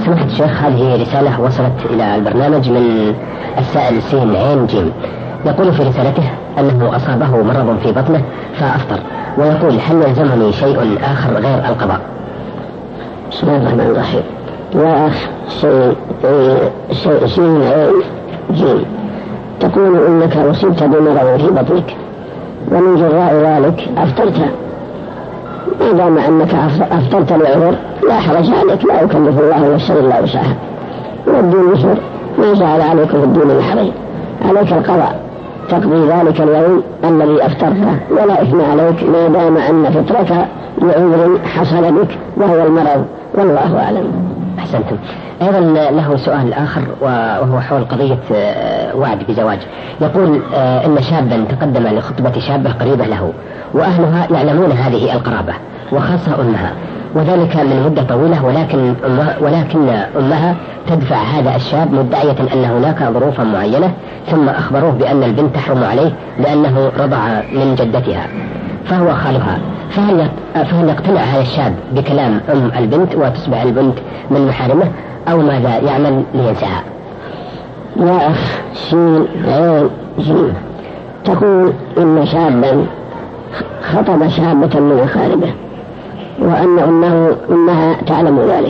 سماحة الشيخ، هذه رسالة وصلت إلى البرنامج من السائل سين عين جيم. يقول في رسالته أنه أصابه مرض في بطنه فأفطر، ويقول هل يلزمني شيء آخر غير القضاء؟ بسم الله الرحمن الرحيم. يا أخ سين عين جيم، تقول إنك أصبت بمرض في بطنك ومن جراء ذلك أفطرت. ما دام أنك أفطرت لعذر لا حرج عليك، لا يكلف الله نفسا إلا وسعها، والدين يسر، ما جعل عليكم في الدين من حرج. عليك القضاء، تقضي ذلك اليوم الذي أفطرته ولا إثم عليك ما دام أن فطرك لعذر حصل بك وهو المرض، والله أعلم. أحسنتم. أيضا له سؤال آخر وهو حول قضية وعد بزواج. يقول إن شابا تقدم لخطبة شابة قريبة له، وأهلها يعلمون هذه القرابة وخاصة أمها، وذلك من مدة طويلة، ولكن أمها تدفع هذا الشاب مدعية أن هناك ظروفا معينة، ثم أخبروه بأن البنت تحرم عليه لأنه رضع من جدتها فهو خالها. فهل يقتنع هذا الشاب بكلام أم البنت وتصبح البنت من محارمه، أو ماذا يعمل لينساها؟ يا أخ سين عين جيم، تقول إن شابا خطب شابة من أقاربه وأن أمها تعلم ذلك،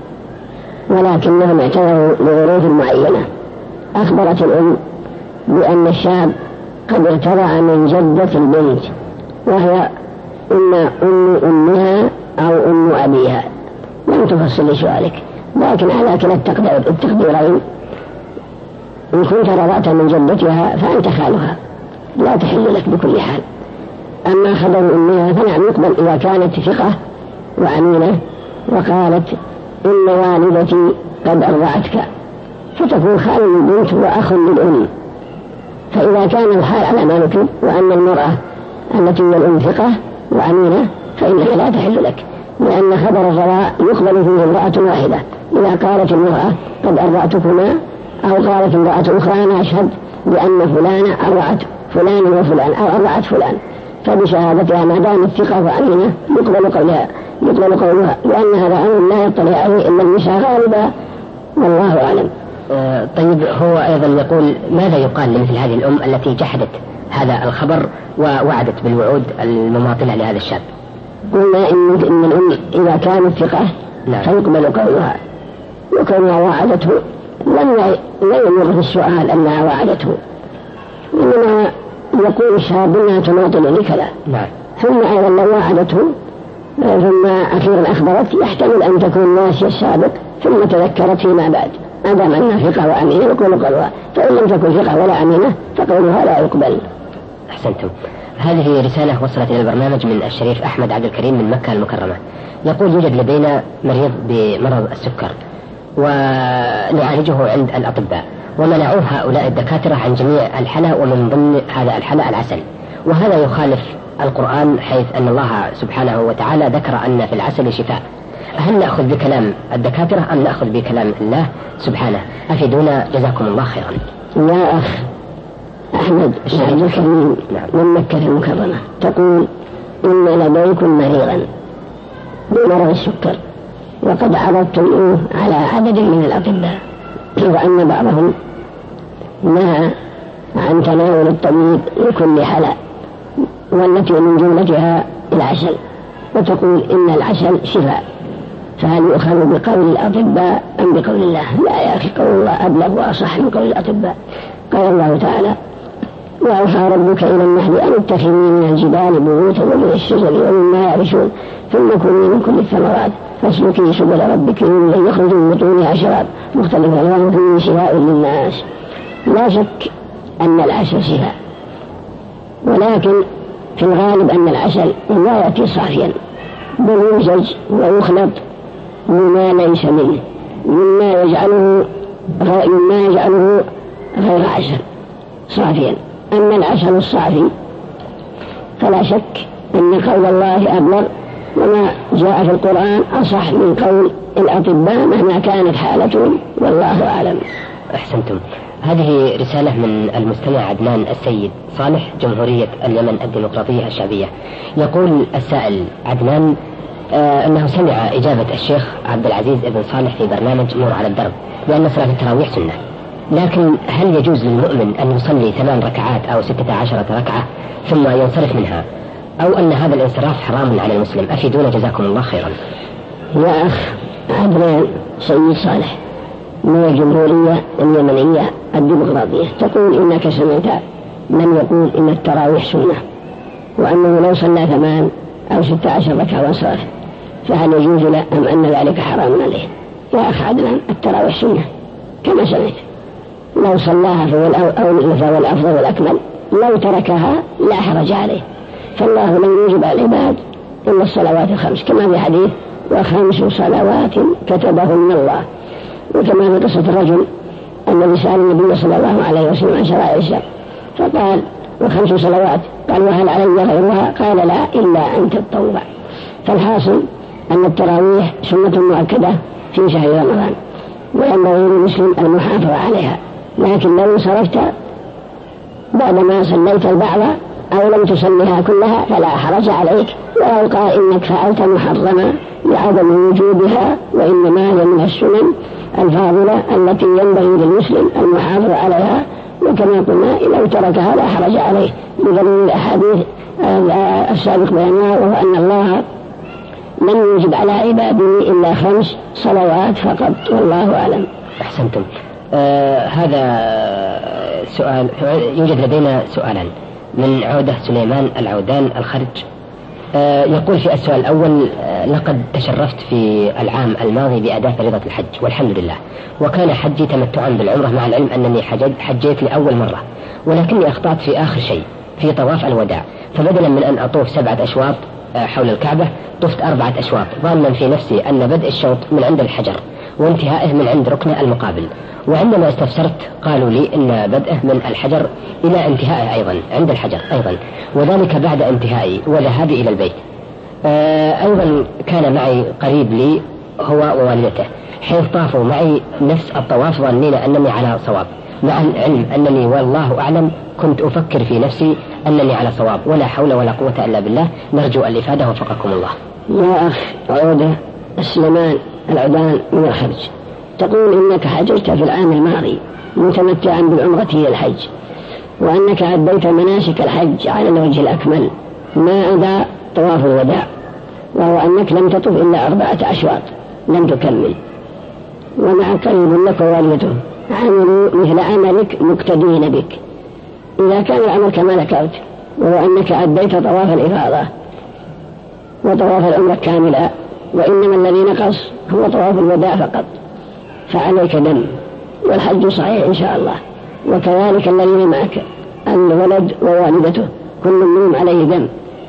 ولكنهم اعتذروا لظروف معينة. أخبرت الأم بأن الشاب قد ارتضع من جدة البنت وهي أم أمها أو أم أبيها، لم تفصل لسؤالك، لكن على كلا التقديرين إن كنت رضعت من جدتها فأنت خالها لا تحل لك بكل حال. أما خبر أمها فنعم يقبل إذا كانت ثقة وأمينة وقالت إن والدتي قد أرضعتك، فتكون خال البنت وأخ للأم. فإذا كان الحال على ما نكتب وأن المرأة التي هي الأم ثقة وأمينة فإنها لا تحل لك، لأن خبر الرضاع يقبل فيه امرأة واحدة. إذا قالت المرأة قد أرضعتكما، أو قالت امرأة أخرى أنا أشهد بأن فلانة أرضعت فلان وفلان أو أرضعت فلان، فبشهادتها ما دامت ثقة وأمينة يقبل قولها، لأن هذا أمر لا يطلع عليه إلا النساء غالبا، والله أعلم. طيب، هو أيضا يقول ماذا يقال لمثل هذه الأم التي جحدت هذا الخبر ووعدت بالوعود المماطلة لهذا الشاب؟ قلنا إن الأم إذا كانت ثقة فيقبل قولها، وكونها وعدته لم يمر في السؤال أنها وعدته، إنما يقول الشاب أنها تماطل لكذا. ثم أيضا لو وعدته ثم أخيرا أخبرت يحتمل أن تكون ناسية السابق ثم تذكرت فيما بعد. ما دام أنها ثقة وأمينة يقول قولها، فإن لم تكن ثقة ولا أمينة فقولها لا يقبل. أحسنتم. هذه رسالة وصلت إلى البرنامج من الشريف أحمد عبد الكريم من مكة المكرمة. يقول يوجد لدينا مريض بمرض السكر ونعالجه عند الأطباء، ومنعوه هؤلاء الدكاترة عن جميع الحلى، ومن ضمن هذا الحلى العسل، وهذا يخالف القرآن حيث أن الله سبحانه وتعالى ذكر أن في العسل شفاء. هل نأخذ بكلام الدكاترة أم نأخذ بكلام الله سبحانه؟ أفيدونا جزاكم الله خيرا. يا أخ أحمد عبد الكريم من مكة المكرمة، تقول إن لديكم مريضا بمرض السكر وقد عرضتموه على عدد من الأطباء، وأن بعضهم نهى عن تناول الطبيب لكل حالة، والتي من جملتها العسل، وتقول إن العسل شفاء، فهل يؤخذ بقول الأطباء أم بقول الله؟ لا يا أخي، قول الله أبلغ وأصح من قول الأطباء. قال الله تعالى وأوحى ربك إلى النحل أن اتخذي من الجبال بيوتا ومن الشجر ومما يعرشون ثم كلي من كل الثمرات فاسلكي سبل ربك إن يخرج من بطونها شراب مختلف ألوانه فيه شفاء للناس. لا شك أن العسل شفاء، ولكن في الغالب أن العسل لا يأتي صافيا، بل يمزج ويخلط بما ليس منه مما يجعله غير عسل صافيا. أما العسل الصافي فلا شك أن قول الله أبلغ، وما جاء في القرآن أصح من قول الأطباء مهما كانت حالتهم، والله أعلم. أحسنتم. هذه رسالة من المستمع عدنان السيد صالح، جمهورية اليمن الديمقراطية الشعبية. يقول السائل عدنان أنه سمع إجابة الشيخ عبد العزيز بن صالح في برنامج نور على الدرب بأن صلاة التراويح سنة، لكن هل يجوز للمؤمن أن يصلي 8 ركعات أو 16 ركعة ثم ينصرف منها، أو أن هذا الانصراف حرام على المسلم؟ أفيدونا جزاكم الله خيرا. يا أخ عدنان سيد صالح من الجمهورية اليمنية الديمقراطية تقول إنك سمعت من يقول إن التراويح سنة، وأنه لو صلى 8 أو 16 ركعة وانصرف فهل يجوز له أم أن ذلك حرام عليه؟ يا أخ عدنان التراويح سنة كما سمعت، لو صلاها فهو الأفضل والأكمل، لو تركها لا حرج عليه، فالله لم يوجب على العباد إلا الصلوات الخمس كما في حديث و5 صلوات كتبهن الله، وكما في قصة الرجل الذي سأل النبي صلى الله عليه وسلم عن شرائع الإسلام فقال و5 صلوات، قال وهل علي غيرها؟ قال لا إلا أن تتطوع. فالحاصل أن التراويح سنة مؤكدة في شهر رمضان وينبغي للمسلم المحافظة عليها، لكن لو انصرفت بعدما صليت البعض أو لم تصليها كلها فلا حرج عليك، ولو قال إنك فعلت محرما لعدم وجوبها، وإنما هي من السنن الفاضلة التي ينبغي للمسلم المحافظة عليها، وكما قلنا لو تركها لا حرج عليه بدليل الأحاديث السابق بيانها، وهو أن الله لم يوجب على عباده إلا 5 صلوات فقط، والله أعلم. أحسنتم. هذا سؤال، يوجد لدينا سؤالان من عودة سليمان العودان الخرج. يقول في السؤال الأول: لقد تشرفت في العام الماضي بأداء فريضة الحج والحمد لله، وكان حجي تمتعا بالعمرة، مع العلم أنني حجيت لأول مرة، ولكني أخطأت في آخر شيء في طواف الوداع، فبدلا من أن أطوف 7 أشواط حول الكعبة طفت 4 أشواط، ظانا في نفسي أن بدء الشوط من عند الحجر وانتهائه من عند ركن المقابل، وعندما استفسرت قالوا لي إن بدءه من الحجر إلى انتهائه أيضا عند الحجر أيضا، وذلك بعد انتهائي وذهابي إلى البيت. أيضا كان معي قريب لي هو ووالدته، حيث طافوا معي نفس الطواف ظنين أنني على صواب، مع العلم أنني والله أعلم كنت أفكر في نفسي أنني على صواب، ولا حول ولا قوة إلا بالله. نرجو الإفادة وفقكم الله. يا أخ عودة سليمان العودان من الخرج، تقول إنك حججت في العام الماضي متمتعا بالعمرة إلى الحج، وأنك أديت مناسك الحج على الوجه الأكمل ما عدا طواف الوداع، وهو أنك لم تطف إلا 4 أشواط لم تكمل، ومع قريب لك ووالدته عملوا مثل عملك مقتدين بك. إذا كان العمل كما ذكرت، وهو أنك أديت طواف الإفاضة وطواف العمرة كاملة، وإنما الذي نقص هو طواف الوداع فقط، فعليك دم، والحج صحيح إن شاء الله. وكذلك الذين معك الولد ووالدته كل منهم عليه دم،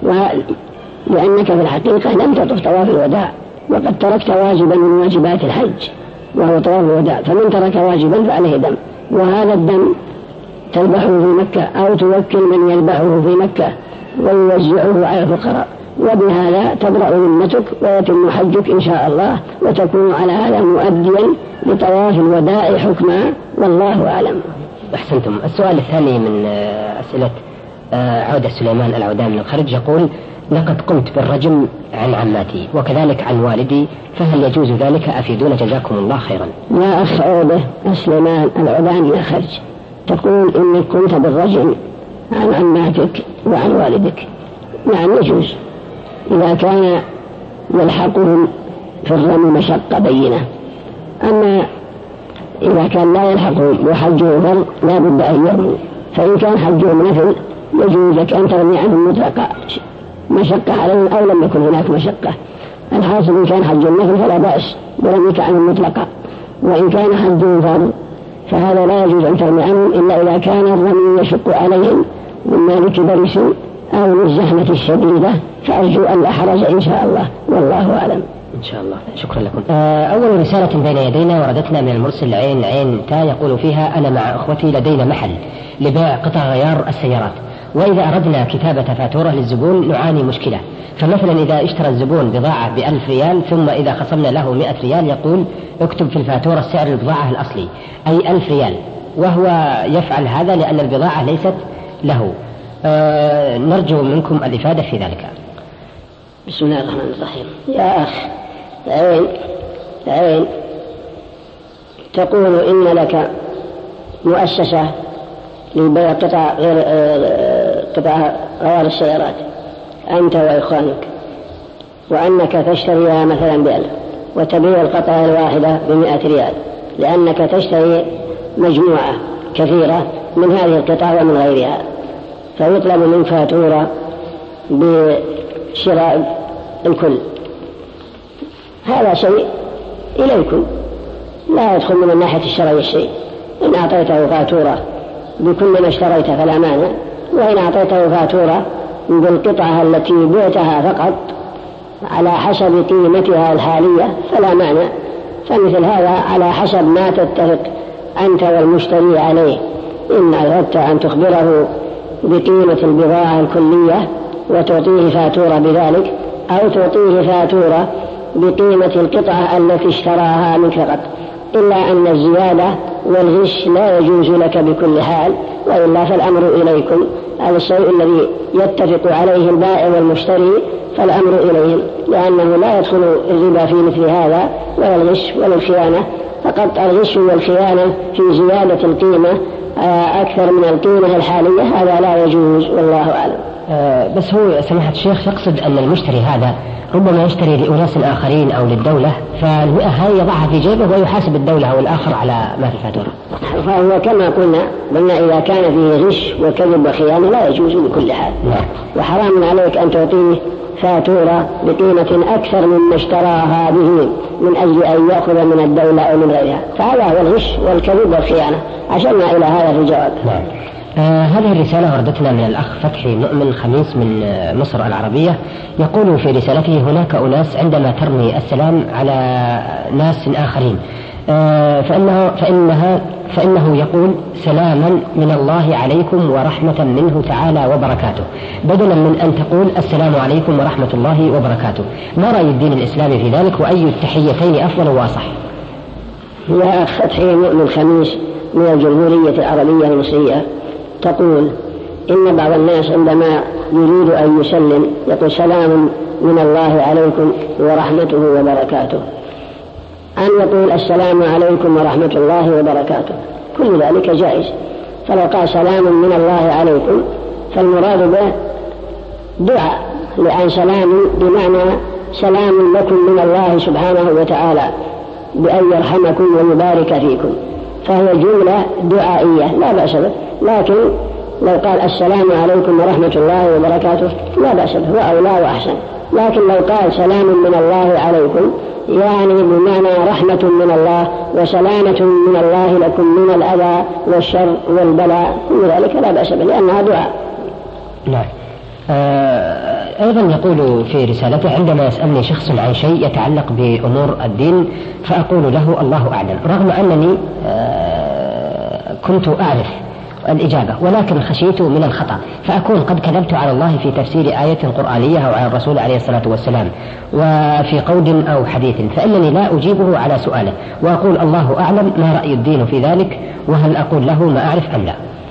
لأنك في الحقيقة لم تطف طواف الوداع، وقد تركت واجبا من واجبات الحج وهو طواف الوداع، فمن ترك واجبا فعليه دم، وهذا الدم تذبحه في مكة أو توكل من يذبحه في مكة ويوزعه على الفقراء، وبهذا تبرأ ذمتك ويتم حجك إن شاء الله، وتكون على هذا مؤديا لطواف الوداع حكما، والله أعلم. أحسنتم. السؤال الثاني من أسئلة عودة سليمان العودان من الخرج يقول: لقد قمت بالرجم عن عماتي وكذلك عن والدي، فهل يجوز ذلك؟ أفيدونا جزاكم الله خيرا. يا أخ عودة سليمان العودان من الخرج، تقول إنك قمت بالرجم عن عماتك وعن والدك. نعم يجوز إذا كان يلحقهم في الرمي مشقة بينة، أما إذا كان لا يلحقهم وحجه فرض لا بد أن يرموا، فإن كان حجهم نفل يجوز لك أن ترمي عنهم مطلقا مشقة عليهم أو لم يكن هناك مشقة. الحاصل إن كان حج النفل فلا بأس برميك عنهم مطلقا، وإن كان حجهم فرض فهذا لا يجوز أن ترمي عنهم إلا إذا كان الرمي يشق عليهم مما لكبر سن أو للزحمة الشديدة، فأرجو أن لا حرج إن شاء الله، والله أعلم. إن شاء الله. شكرا لكم. أول رسالة بين يدينا وردتنا من المرسل عين تا، يقول فيها: أنا مع أخوتي لدينا محل لبيع قطع غيار السيارات، وإذا أردنا كتابة فاتورة للزبون نعاني مشكلة. فمثلا إذا اشترى الزبون بضاعة ب1000 ريال، ثم إذا خصمنا له 100 ريال يقول: اكتب في الفاتورة سعر البضاعة الأصلي أي 1000 ريال، وهو يفعل هذا لأن البضاعة ليست له. نرجو منكم الإفادة في ذلك. بسم الله الرحمن الرحيم. يا أخ، عين تقول إن لك مؤسسة لبيع قطع غيار السيارات أنت وإخوانك، وأنك تشتريها مثلا ب1,000 وتبيع القطعة الواحدة ب100 ريال، لأنك تشتري مجموعة كثيرة من هذه القطع ومن غيرها، فيطلب منك فاتورة بشراء الكل. هذا شيء إليكم، لا يدخل من الناحية الشرعية الشيء. إن أعطيته فاتورة بكل ما اشتريت فلا مانع، وإن أعطيته فاتورة بالقطعة التي بعتها فقط على حسب قيمتها الحالية فلا مانع. فمثل هذا على حسب ما تتفق أنت والمشتري عليه. إن أردت أن تخبره بقيمة البضاعة الكلية وتعطيه فاتورة بذلك، أو تعطيه فاتورة بقيمة القطعة التي اشتراها منك فقط، إلا أن الزيادة والغش لا يجوز لك بكل حال، وإلا فالأمر إليكم. هذا الشيء الذي يتفق عليه البائع والمشتري فالأمر إليهم، لأنه لا يدخل الربا في مثل هذا ولا الغش ولا الخيانة. فقط الغش والخيانة في زيادة القيمة أكثر من القيمة الحالية، هذا لا يجوز، والله أعلم. بس هو سماحة الشيخ يقصد أن المشتري هذا ربما يشتري لأناس آخرين أو للدولة، فالمئة هاي يضعها في جيبه ويحاسب الدولة أو الآخر على ما في الفاتورة. فهو كما قلنا إذا كان فيه غش وكذب وخيانة لا يجوز بكل حال. وحرام عليك أن تعطيه فاتورة بقيمة أكثر مما اشتراها به من أجل أن يأخذ من الدولة أو من غيرها، فهذا هو الغش والكذب والخيانة. عشرنا إلى هذا في الجواب. هذه الرسالة وردتنا من الأخ فتحي مؤمن خميس من مصر العربية، يقول في رسالته: هناك أناس عندما ترمي السلام على ناس آخرين فإنه يقول: سلاما من الله عليكم ورحمة منه تعالى وبركاته، بدلا من أن تقول السلام عليكم ورحمة الله وبركاته. ما رأي الدين الإسلامي في ذلك، وأي التحيتين أفضل وأصح؟ يا أخ فتحي مؤمن خميس من الجمهورية العربية المصرية، تقول إن بعض الناس عندما يريد أن يسلم يقول: سلام من الله عليكم ورحمته وبركاته، أن يقول السلام عليكم ورحمة الله وبركاته، كل ذلك جائز. فلو قال سلام من الله عليكم فالمراد به دعاء، لأن سلام بمعنى سلام لكم من الله سبحانه وتعالى بأن يرحمكم ويبارك فيكم، فهي جملة دعائية لا بأس به. لكن لو قال السلام عليكم ورحمة الله وبركاته لا بأس به، وأولى وأحسن. لكن لو قال سلام من الله عليكم يعني بمعنى رحمة من الله وسلامة من الله لكم من الأذى والشر والبلاء، كل ذلك لا بأس به لأنها دعاء. نعم. أيضا يقول في رسالته: عندما يسألني شخص عن شيء يتعلق بأمور الدين فأقول له الله أعلم، رغم أنني كنت أعرف الإجابة ولكن خشيت من الخطأ، فأكون قد كذبت على الله في تفسير آية قرآنية أو على الرسول عليه الصلاة والسلام وفي قول أو حديث، فإنني لا أجيبه على سؤاله وأقول الله أعلم. ما رأي الدين في ذلك، وهل أقول له ما أعرف أم لا؟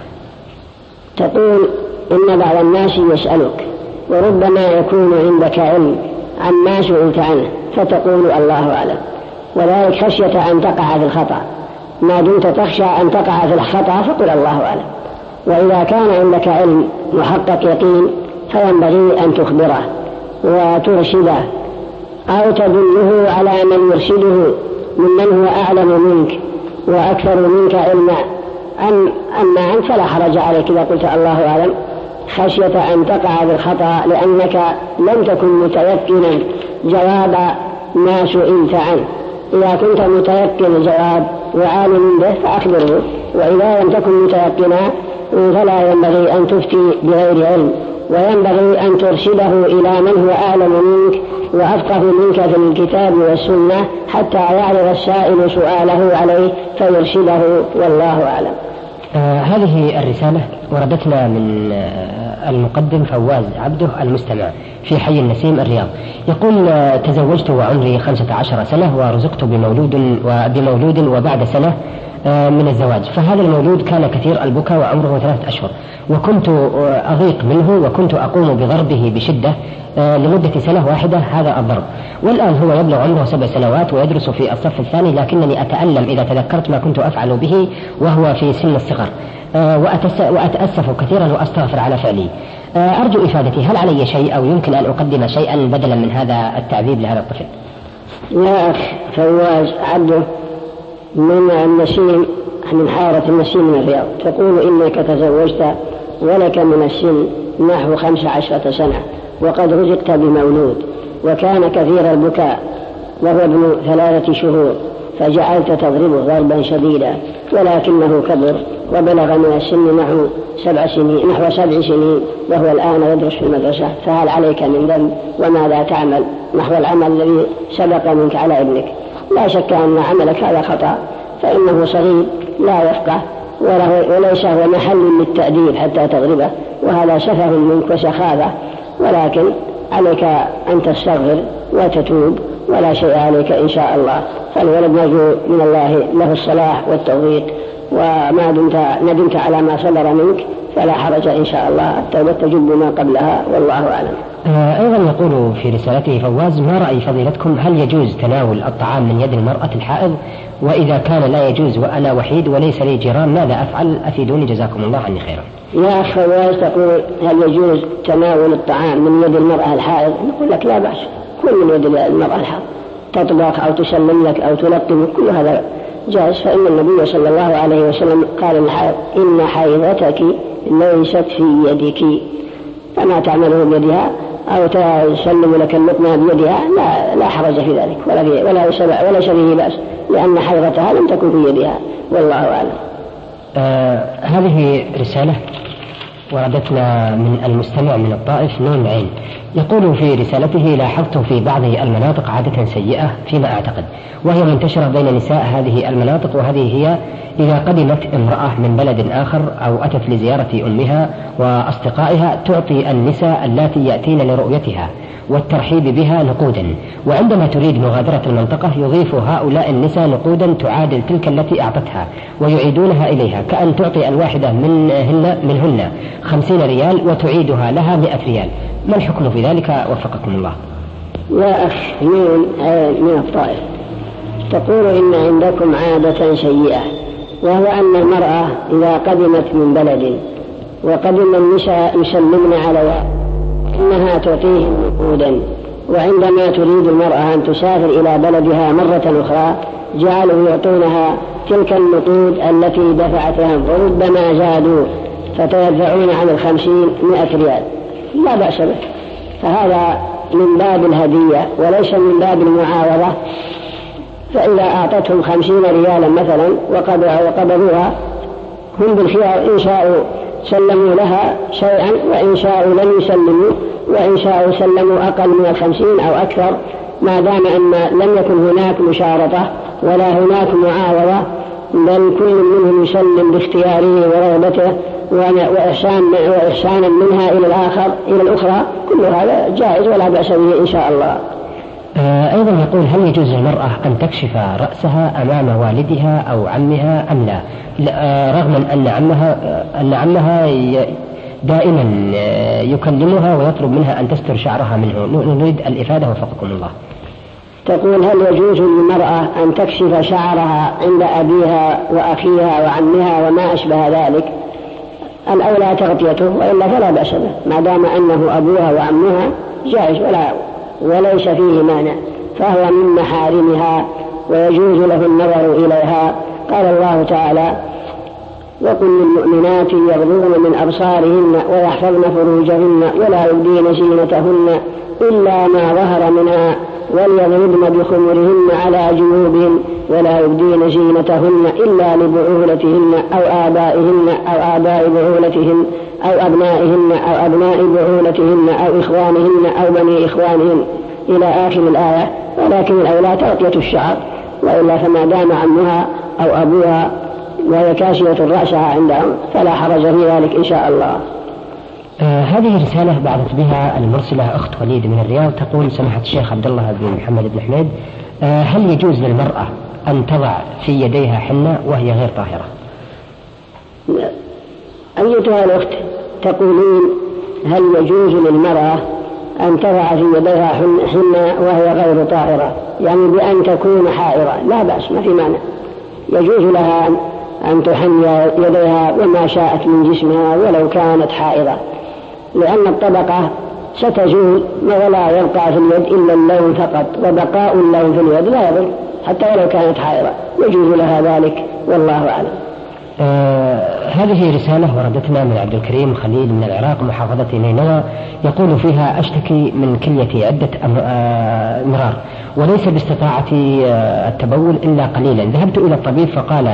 تقول إن بعض الناس يسألك وربما يكون عندك علم عما سئلت عنه فتقول الله أعلم، وذلك خشية أن تقع في الخطأ. ما دمت تخشى أن تقع في الخطأ فقل الله أعلم. وإذا كان عندك علم محقق يقين فينبغي أن تخبره وترشده أو تدله على من يرشده ممن هو أعلم منك وأكثر منك علما. أما عنك فلا حرج عليك إذا قلت الله أعلم، خشية أن تقع بالخطأ لأنك لم تكن متيقنا جواب ما سئلت عنه. إذا كنت متيقن الجواب وعالم به فأخبره، وإذا لم تكن متيقنا فلا ينبغي أن تفتي بغير علم، وينبغي أن ترشده إلى من هو أعلم منك وأفقه منك في الكتاب والسنة حتى يعرض السائل سؤاله عليه فيرشده، والله أعلم. هذه الرسالة وردتنا من المقدم فواز عبده المستمع في حي النسيم الرياض، يقول: تزوجت وعمري 15 سنة ورزقت بمولود وبعد سنة من الزواج، فهذا المولود كان كثير البكاء وعمره 3 أشهر، وكنت أضيق منه وكنت أقوم بضربه بشدة لمدة 1 سنة، هذا الضرب. والآن هو يبلغ عمره 7 سنوات ويدرس في الصف الثاني، لكنني أتألم إذا تذكرت ما كنت أفعل به وهو في سن الصغر، وأتأسف كثيرا وأستغفر على فعلي. أرجو إفادتي، هل علي شيء أو يمكن أن أقدم شيئا بدلا من هذا التعذيب لهذا الطفل؟ يا أخ فواز عبده من النسيم، من حارة النسيم من الرياض، تقول إنك تزوجت ولك من السن نحو 15 سنة وقد رزقت بمولود وكان كثير البكاء وهو ابن 3 شهور، فجعلت تضربه ضربا شديدا ولكنه كبر وبلغ من السن نحو 7 سنين وهو الآن يدرس في المدرسة، فهل عليك من ذنب وماذا تعمل نحو العمل الذي سبق منك على ابنك؟ لا شك أن عملك هذا خطأ، فإنه صغير لا يفقه وليس هو محل للتأديب حتى تضربه، وهذا سفه منك وسخافة، ولكن عليك أن تستغفر وتتوب ولا شيء عليك إن شاء الله. فالولد نرجو من الله له الصلاح والتوفيق، وما ندمت على ما صدر منك فلا حرج إن شاء الله، التوبة تجب ما قبلها والله أعلم. أيضا يقول في رسالته فواز: ما رأي فضيلتكم، هل يجوز تناول الطعام من يد المرأة الحائض؟ وإذا كان لا يجوز وأنا وحيد وليس لي جيران ماذا أفعل؟ أفيدوني جزاكم الله عني خيرا. يا أخ فواز تقول هل يجوز تناول الطعام من يد المرأة الحائض؟ نقول لك لا بأس، كل من يد المرأة الحائض، تطبخ أو تسلم لك أو تلقم كل هذا جائز، فإن النبي صلى الله عليه وسلم قال للحائض: إن حيضتك ليست في يدك، فما تعمله بيدها أو تسلم لك اللقمة بيدها لا حرج في ذلك ولا شبه بأس، لأن حيضتها لم تكن في يدها والله أعلم. هذه رسالة وردتنا من المستمع من الطائف نون عين، يقول في رسالته: لاحظت في بعض المناطق عادة سيئة فيما أعتقد، وهي منتشرة بين نساء هذه المناطق، وهذه هي: إذا قدمت امرأة من بلد آخر أو أتت لزيارة أمها وأصدقائها تعطي النساء اللاتي يأتين لرؤيتها والترحيب بها نقودا، وعندما تريد مغادرة المنطقة يضيف هؤلاء النساء نقودا تعادل تلك التي أعطتها ويعيدونها إليها، كأن تعطي الواحدة منهن 50 ريال وتعيدها لها 100 ريال. ما الحكم في ذلك وفقكم الله؟ يا أخ من الطائف تقول إن عندكم عادة سيئة، وهو أن المرأة إذا قدمت من بلد وقدم النساء يسلمن عليها إنها تعطيهم نقودا، وعندما تريد المرأة أن تسافر إلى بلدها مرة أخرى جعلوا يعطونها تلك النقود التي دفعت لهم، وربما زادوا فتدفعون عن 50 100 ريال، لا بأس به، فهذا من باب الهدية وليس من باب المعاوضة. فإذا أعطتهم 50 ريالا مثلا وقبضوها هم بالخيار، إن شاءوا سلموا لها شيئا وإن شاءوا لم يسلموا، وإن شاءوا سلموا أقل من 50 أو أكثر، ما دام أن لم يكن هناك مشارطة ولا هناك معاوضة، بل كل منهم يسلم باختياره ورغبته وإحسانا منها إلى الأخرى، كل هذا جائز ولا بأس به إن شاء الله. أيضا يقول: هل يجوز للمرأة أن تكشف رأسها أمام والدها أو عمها أم لا؟ رغم أن عمها دائما يكلمها ويطلب منها أن تستر شعرها منه، نريد الإفادة وفقكم الله. تقول: هل يجوز للمرأة أن تكشف شعرها عند أبيها وأخيها وعمها وما أشبه ذلك؟ الأولى تغطيته، وإلا فلا بأس به، ما دام أنه أبوها وعمها جائز وليس فيه مانع، فهو من محارمها ويجوز له النظر إليها. قال الله تعالى: وقل للمؤمنات يغضضن من أبصارهن ويحفظن فروجهن ولا يبدين زينتهن إلا ما ظهر منها وليضربن بخمرهن على جيوبهن ولا يبدين زينتهن إلا لبعولتهن أو آبائهن أو آباء بعولتهن أو أبنائهن أو أبناء بعولتهن أو إخوانهن أو بني إخوانهن إلى آخر الآية. ولكن الأولى تغطية الشعر، وإلا فما دام عمها أو أبوها وهي كاشية رأسها عندهم فلا حرج في ذلك إن شاء الله. هذه رسالة بعثت بها المرسلة أخت وليد من الرياض، تقول: سماحة الشيخ عبد الله بن محمد بن حميد، هل يجوز للمرأة أن تضع في يديها حنة وهي غير طاهرة؟ أيتها الأخت، تقولين هل يجوز للمرأة أن تضع في يديها حنة وهي غير طاهرة، يعني بأن تكون حائرة؟ لا بأس، ما في مانع، يجوز لها أن تحني يديها وما شاءت من جسمها ولو كانت حائرة، لأن الطبقة ستزول ولا يبقى في اليد إلا اللون فقط، وبقاء اللون في اليد لا يضر حتى ولو كانت حائرة، يجوز لها ذلك والله أعلم. هذه رسالة وردتنا من عبد الكريم خليل من العراق محافظة نينوى، يقول فيها: أشتكي من كليتي عدة مرار وليس باستطاعتي التبول إلا قليلا، ذهبت إلى الطبيب فقال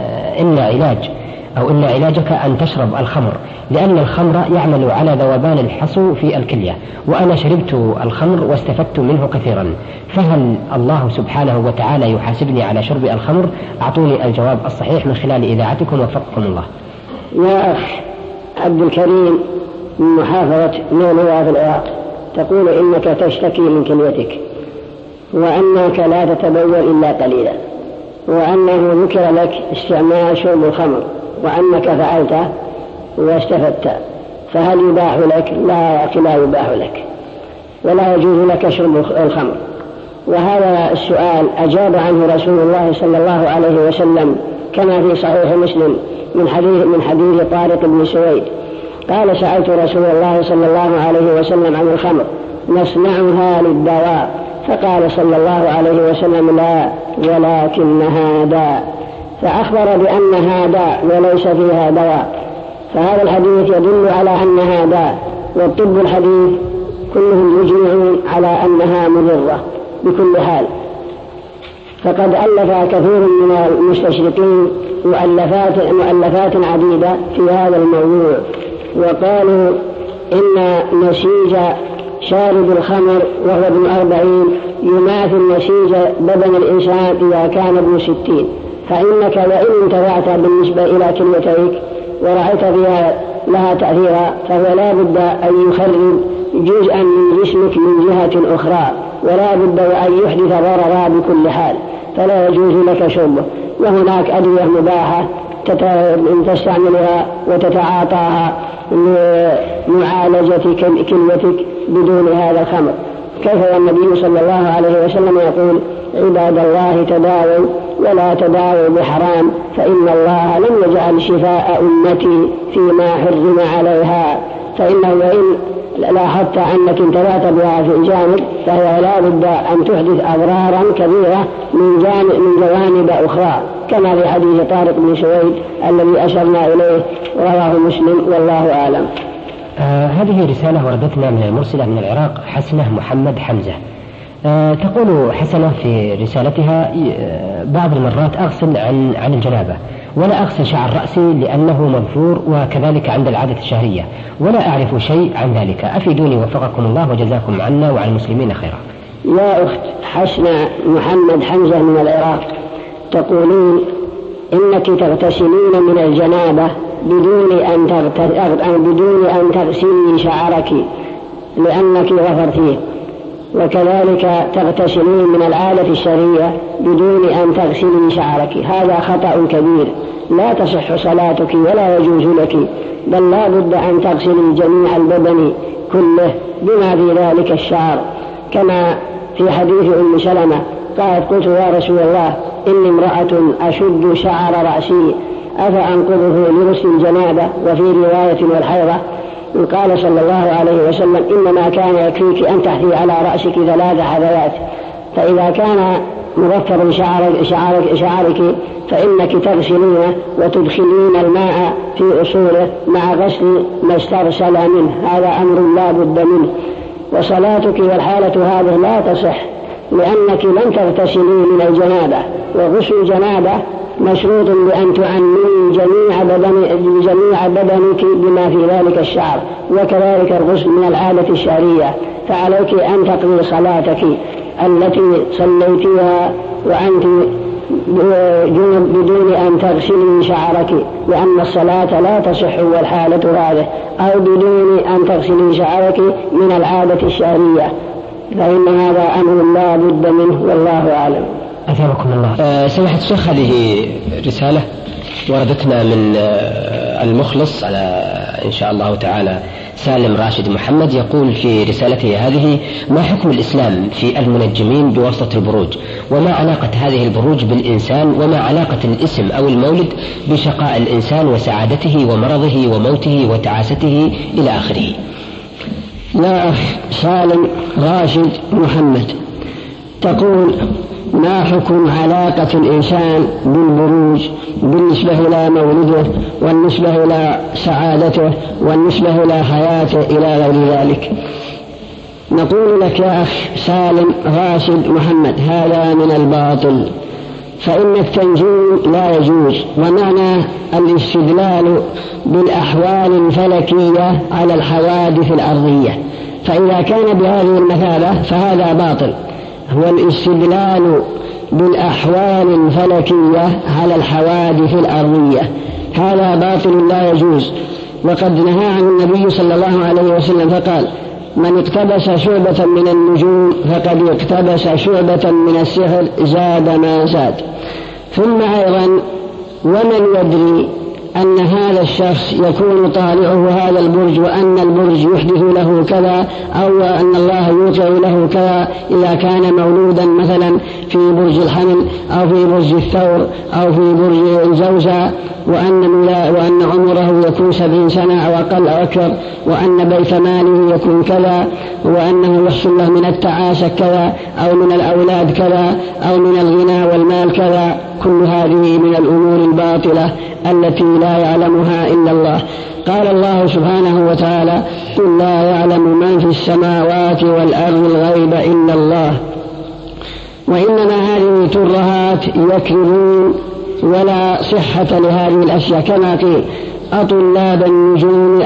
إن علاجك أن تشرب الخمر، لأن الخمر يعمل على ذوبان الحصو في الكلية، وأنا شربت الخمر واستفدت منه كثيرا، فهل الله سبحانه وتعالى يحاسبني على شرب الخمر؟ أعطوني الجواب الصحيح من خلال إذاعتكم وفقكم الله. يا أخ عبد الكريم من محافظة نينوى في العراق، تقول إنك تشتكي من كليتك وأنك لا تتبول إلا قليلا، وأنه ذكر لك استعمال شرب الخمر وأنك فعلته واستفدت، فهل يباح لك؟ لا يباح لك ولا يجوز لك شرب الخمر. وهذا السؤال أجاب عنه رسول الله صلى الله عليه وسلم كما في صحيح مسلم من حديث طارق بن سويد قال: سألت رسول الله صلى الله عليه وسلم عن الخمر نصنعها للدواء، فقال صلى الله عليه وسلم: لا، ولكنها داء، فأخبر بأنها داء وليس فيها دواء، فهذا الحديث يدل على أنها داء، والطب الحديث كلهم يجمعون على أنها مضرة بكل حال. فقد ألف كثير من المستشرقين مؤلفات عديدة في هذا الموضوع، وقالوا إن نسيج شارب الخمر وهو ابن 40 يماثل نسيج بدن الإنسان إذا كان ابن 60، فإنك وإن انتفعت بالنسبة إلى كليتيك ورأيت فيها لها تأثيرا، فهو لا بد أن يخرج جزءا من جسمك من جهة أخرى، ولا بد أن يحدث ضررا بكل حال، فلا يجوز لك شربه. وهناك أدوية مباحة تستعملها وتتعاطاها لمعالجة كليتك بدون هذا الخمر. كيف والنبي صلى الله عليه وسلم يقول: عباد الله تداووا ولا تداووا بحرام، فإن الله لم يجعل شفاء أمتي فيما حرم عليها. فإنه وإن لاحظت أنك انتفعت بها في الجانب، فهي لا بد أن تحدث أضرارا كبيرة من جوانب أخرى، كما في حديث طارق بن سويد الذي أشرنا إليه رواه مسلم والله أعلم. هذه رسالة وردتنا من المرسلة من العراق حسنة محمد حمزة، تقول حسنة في رسالتها: بعض المرات أغسل عن الجنابة ولا أغسل شعر رأسي لأنه مظفور، وكذلك عند العادة الشهرية، ولا أعرف شيء عن ذلك، أفيدوني وفقكم الله وجزاكم عنا وعن المسلمين خيرا. يا أخت حسنة محمد حمزة من العراق، تقولين إنك تغتسلين من الجنابة بدون أن تغسلي شعرك لأنك غفرتيه، وكذلك تغتسلين من العادة الشرعية بدون أن تغسلي شعرك. هذا خطأ كبير، لا تصح صلاتك ولا يجوز لك، بل لا بد أن تغسلي جميع البدن كله بما في ذلك الشعر، كما في حديث أم سلمة قالت: قلت يا رسول الله إني امرأة أشد شعر رأسي أفأنقضه لغسل الجنابة؟ وفي رواية والحيضة قال صلى الله عليه وسلم: إنما كان يكفيك أن تحثي على رأسك 3 حذوات، فإذا كان مغفر شعرك فإنك تغسلينه وتدخلين الماء في أصوله مع غسل ما استرسل منه، هذا أمر لا بد منه. وصلاتك والحالة هذه لا تصح لأنك لن تغتسلي من الجنابة، وغسل الجنابة مشروط بأن تعممي جميع بدنك بما في ذلك الشعر، وكذلك الغسل من العادة الشهرية، فعليك أن تقضي صلاتك التي صليتها وأنت جنب بدون أن تغسلي شعرك، لأن الصلاة لا تصح والحالة هذه، أو بدون أن تغسلي شعرك من العادة الشهرية، فإن هذا أمر لا بد منه والله أعلم. أثابكم الله. سماحة الشيخ، هذه رسالة وردتنا من المخلص على إن شاء الله تعالى سالم راشد محمد، يقول في رسالته هذه: ما حكم الإسلام في المنجمين بواسطة البروج؟ وما علاقة هذه البروج بالإنسان؟ وما علاقة الاسم أو المولد بشقاء الإنسان وسعادته ومرضه وموته وتعاسته إلى آخره؟ لا أخ سالم راشد محمد، تقول: ما حكم علاقة الإنسان بالبروج بالنسبة إلى مولده والنسبة إلى سعادته والنسبة إلى حياته إلى غير ذلك؟ نقول لك يا أخ سالم راشد محمد: هذا من الباطل، فإن التنجيم لا يجوز، ومعنى الاستدلال بالأحوال الفلكية على الحوادث الأرضية، فإذا كان بهذه المثابة فهذا باطل. هو الاستدلال بالأحوال الفلكية على الحوادث الأرضية، هذا باطل لا يجوز. وقد نهى عن النبي صلى الله عليه وسلم فقال: من اقتبس شعبة من النجوم فقد اقتبس شعبة من السحر زاد ما زاد. ثم أيضا: ومن يدري أن هذا الشخص يكون طالعه هذا البرج وأن البرج يحدث له كذا، أو أن الله يوقع له كذا إذا كان مولودا مثلا في برج الحمل أو في برج الثور أو في برج الجوزاء، وأن عمره يكون 70 سنة أو أقل أو أكثر، وأن بيت ماله يكون كذا، وأنه يحصل له من التعاسة كذا، أو من الأولاد كذا، أو من الغنى والمال كذا. كل هذه من الأمور الباطلة التي لا يعلمها إلا الله. قال الله سبحانه وتعالى: قل لا يعلم من في السماوات والأرض الغيب إلا الله. وإنما هذه ترهات يكذبون، ولا صحة لهذه الأشياء، كما قيل: أطلاب النجوم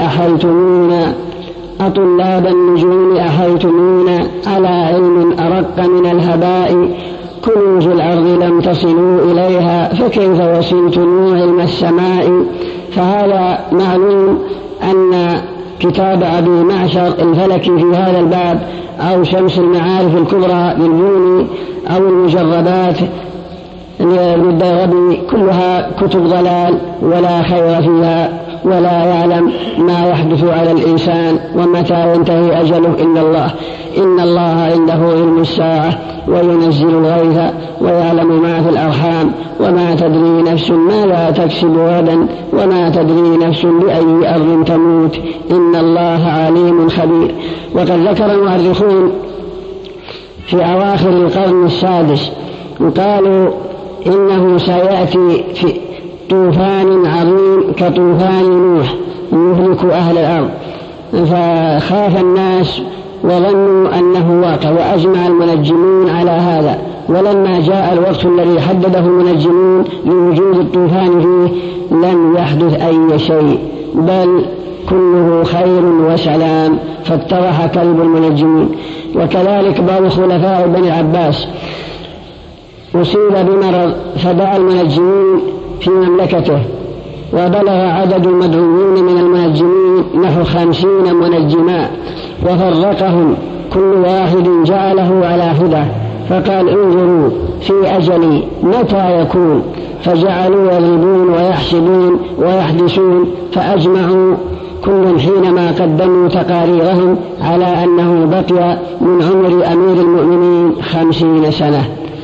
أحيتمون على علم أرق من الهباء، كنوز الأرض لم تصلوا إليها، فكيف وصلتم علم السماء. فهذا معلوم أن كتاب أبي معشر الفلكي في هذا الباب، أو شمس المعارف الكبرى للبوني، أو المجربات للديربي، كلها كتب ضلال ولا خير فيها، ولا يعلم ما يحدث على الإنسان ومتى ينتهي أجله إلا الله. إن الله عنده علم الساعة وينزل الغيث ويعلم ما في الأرحام، وما تدري نفس ماذا تكسب غدا، وما تدري نفس بأي أرض تموت، إن الله عليم خبير. وقد ذكر المؤرخون في أواخر القرن السادس قالوا إنه سيأتي في طوفان عظيم كطوفان نوح يهلك أهل الأرض، فخاف الناس وظنوا أنه واقع، وأجمع المنجمون على هذا. ولما جاء الوقت الذي حدده المنجمون لوجود الطوفان فيه لم يحدث أي شيء، بل كله خير وسلام، فاتضح كذب المنجمين. وكذلك بعض خلفاء بني عباس أصيب بمرض فدعا المنجمين في مملكته، وبلغ عدد المدعوين من المنجمين نحو 50 منجما، وفرقهم كل واحد جعله على هدى، فقال: انظروا في أجلي متى يكون، فجعلوا يضربون ويحسبون ويحدثون، فأجمعوا كل حينما قدموا تقاريرهم على أنه بقي من عمر أمير المؤمنين 50 سنة.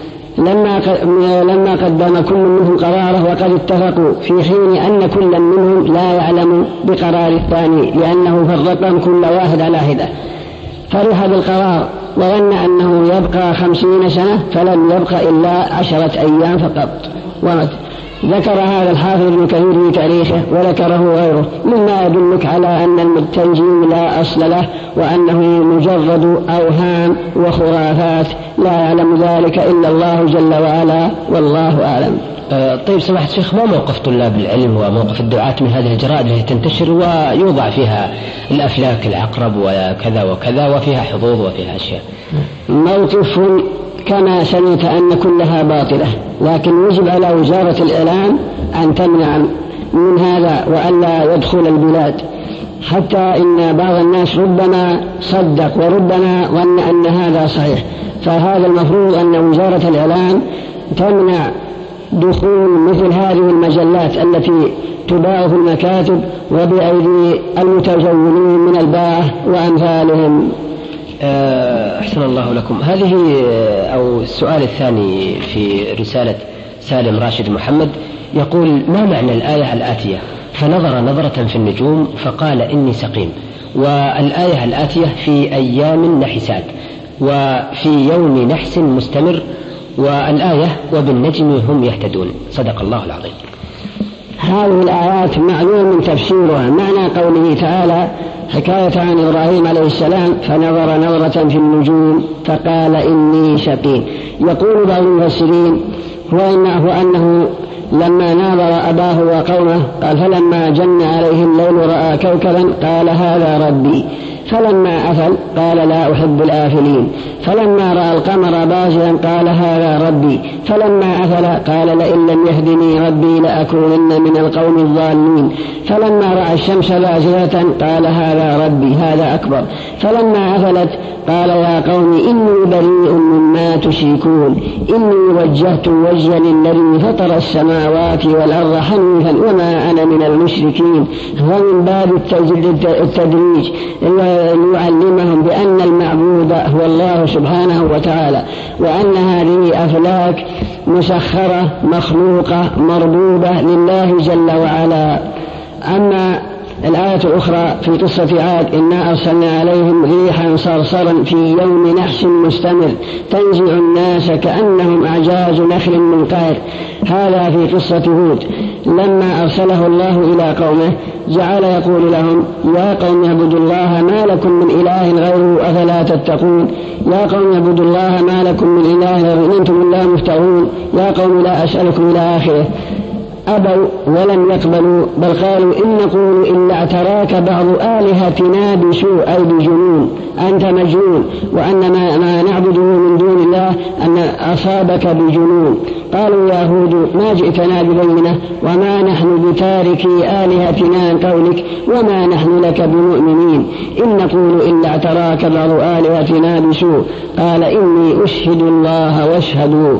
لما قدم كل منهم قراره، وقد اتفقوا في حين أن كل منهم لا يعلم بقرار الثاني، لأنه فرقهم كل واحد على هدى، فرح بالقرار وظن أنه يبقى 50 سنة، فلم يبقى إلا 10 أيام فقط. ذكر هذا الحافظ ابن كثير في تاريخه، وذكره غيره، مما يدلك على أن التنجيم لا أصل له، وأنه مجرد أوهام وخرافات لا يعلم ذلك إلا الله جل وعلا، والله أعلم. طيب سماحة الشيخ، ما موقف طلاب العلم وموقف الدعاة من هذه الجرائد التي تنتشر ويوضع فيها الأفلاك العقرب وكذا وكذا، وفيها حظوظ وفيها أشياء؟ موقف كما سمعت أن كلها باطلة، لكن يجب على وزارة الإعلام أن تمنع من هذا وألا يدخل البلاد، حتى إن بعض الناس ربما صدق وربما ظن أن هذا صحيح. فهذا المفروض أن وزارة الإعلام تمنع دخول مثل هذه المجلات التي تباع في المكاتب وبأيدي المتجولين من الباعة وأمثالهم. أحسن الله لكم. هذه أو السؤال الثاني في رسالة سالم راشد محمد يقول: ما معنى الآية الآتية: فنظر نظرة في النجوم فقال إني سقيم، والآية الآتية: في أيام نحسات، وفي يوم نحس مستمر، والآية: وبالنجم هم يهتدون. صدق الله العظيم. هذه الآيات معلوم تفسيرها. معنى قوله تعالى حكاية عن إبراهيم عليه السلام: فنظر نظرة في النجوم فقال إني سقيم. يقول بعض المفسرين هو أنه لما ناظر أباه وقومه قال: فلما جن عليه الليل رأى كوكبا قال هذا ربي، فلما أفل قال لا أحب الآفلين، فلما رأى القمر بازغا قال هذا ربي، فلما أفل قال لئن لم يهدني ربي لأكونن من القوم الضالين، فلما رأى الشمس بازغة قال هذا ربي هذا أكبر، فلما أفلت قال يا قوم إني بريء مما تشركون، إني وجهت وجهي للذي فطر السماوات والأرض حنيفا وما أنا من المشركين. ومن باب التدريج ليعلمهم بأن المعبود هو الله سبحانه وتعالى، وأن هذه أفلاك مسخرة مخلوقة مربوبة لله جل وعلا. أما الآية الأخرى في قصة عاد: إنا أرسلنا عليهم ريحا صرصرا في يوم نحس مستمر تنزع الناس كأنهم أعجاز نخل منقعر. هذا في قصة هود لما أرسله الله إلى قومه جعل يقول لهم: يا قوم اعبدوا الله ما لكم من إله غيره أفلا تتقون، يا قوم اعبدوا الله ما لكم من إله غيره أنتم لا مفترون، يا قوم لا أسألكم إلى آخره. أبوا ولم يقبلوا، بل قالوا إن نقول إلا اعتراك بعض آلهتنا بسوء أي بجنون، أنت مجنون، وأن ما نعبده من دون الله أن أصابك بجنون. قالوا يا هود ما جئتنا ببينة وما نحن بتاركي آلهتنا عن قولك وما نحن لك بمؤمنين، إن نقول إلا اعتراك بعض آلهتنا بسوء. قال إني أشهد الله واشهدوا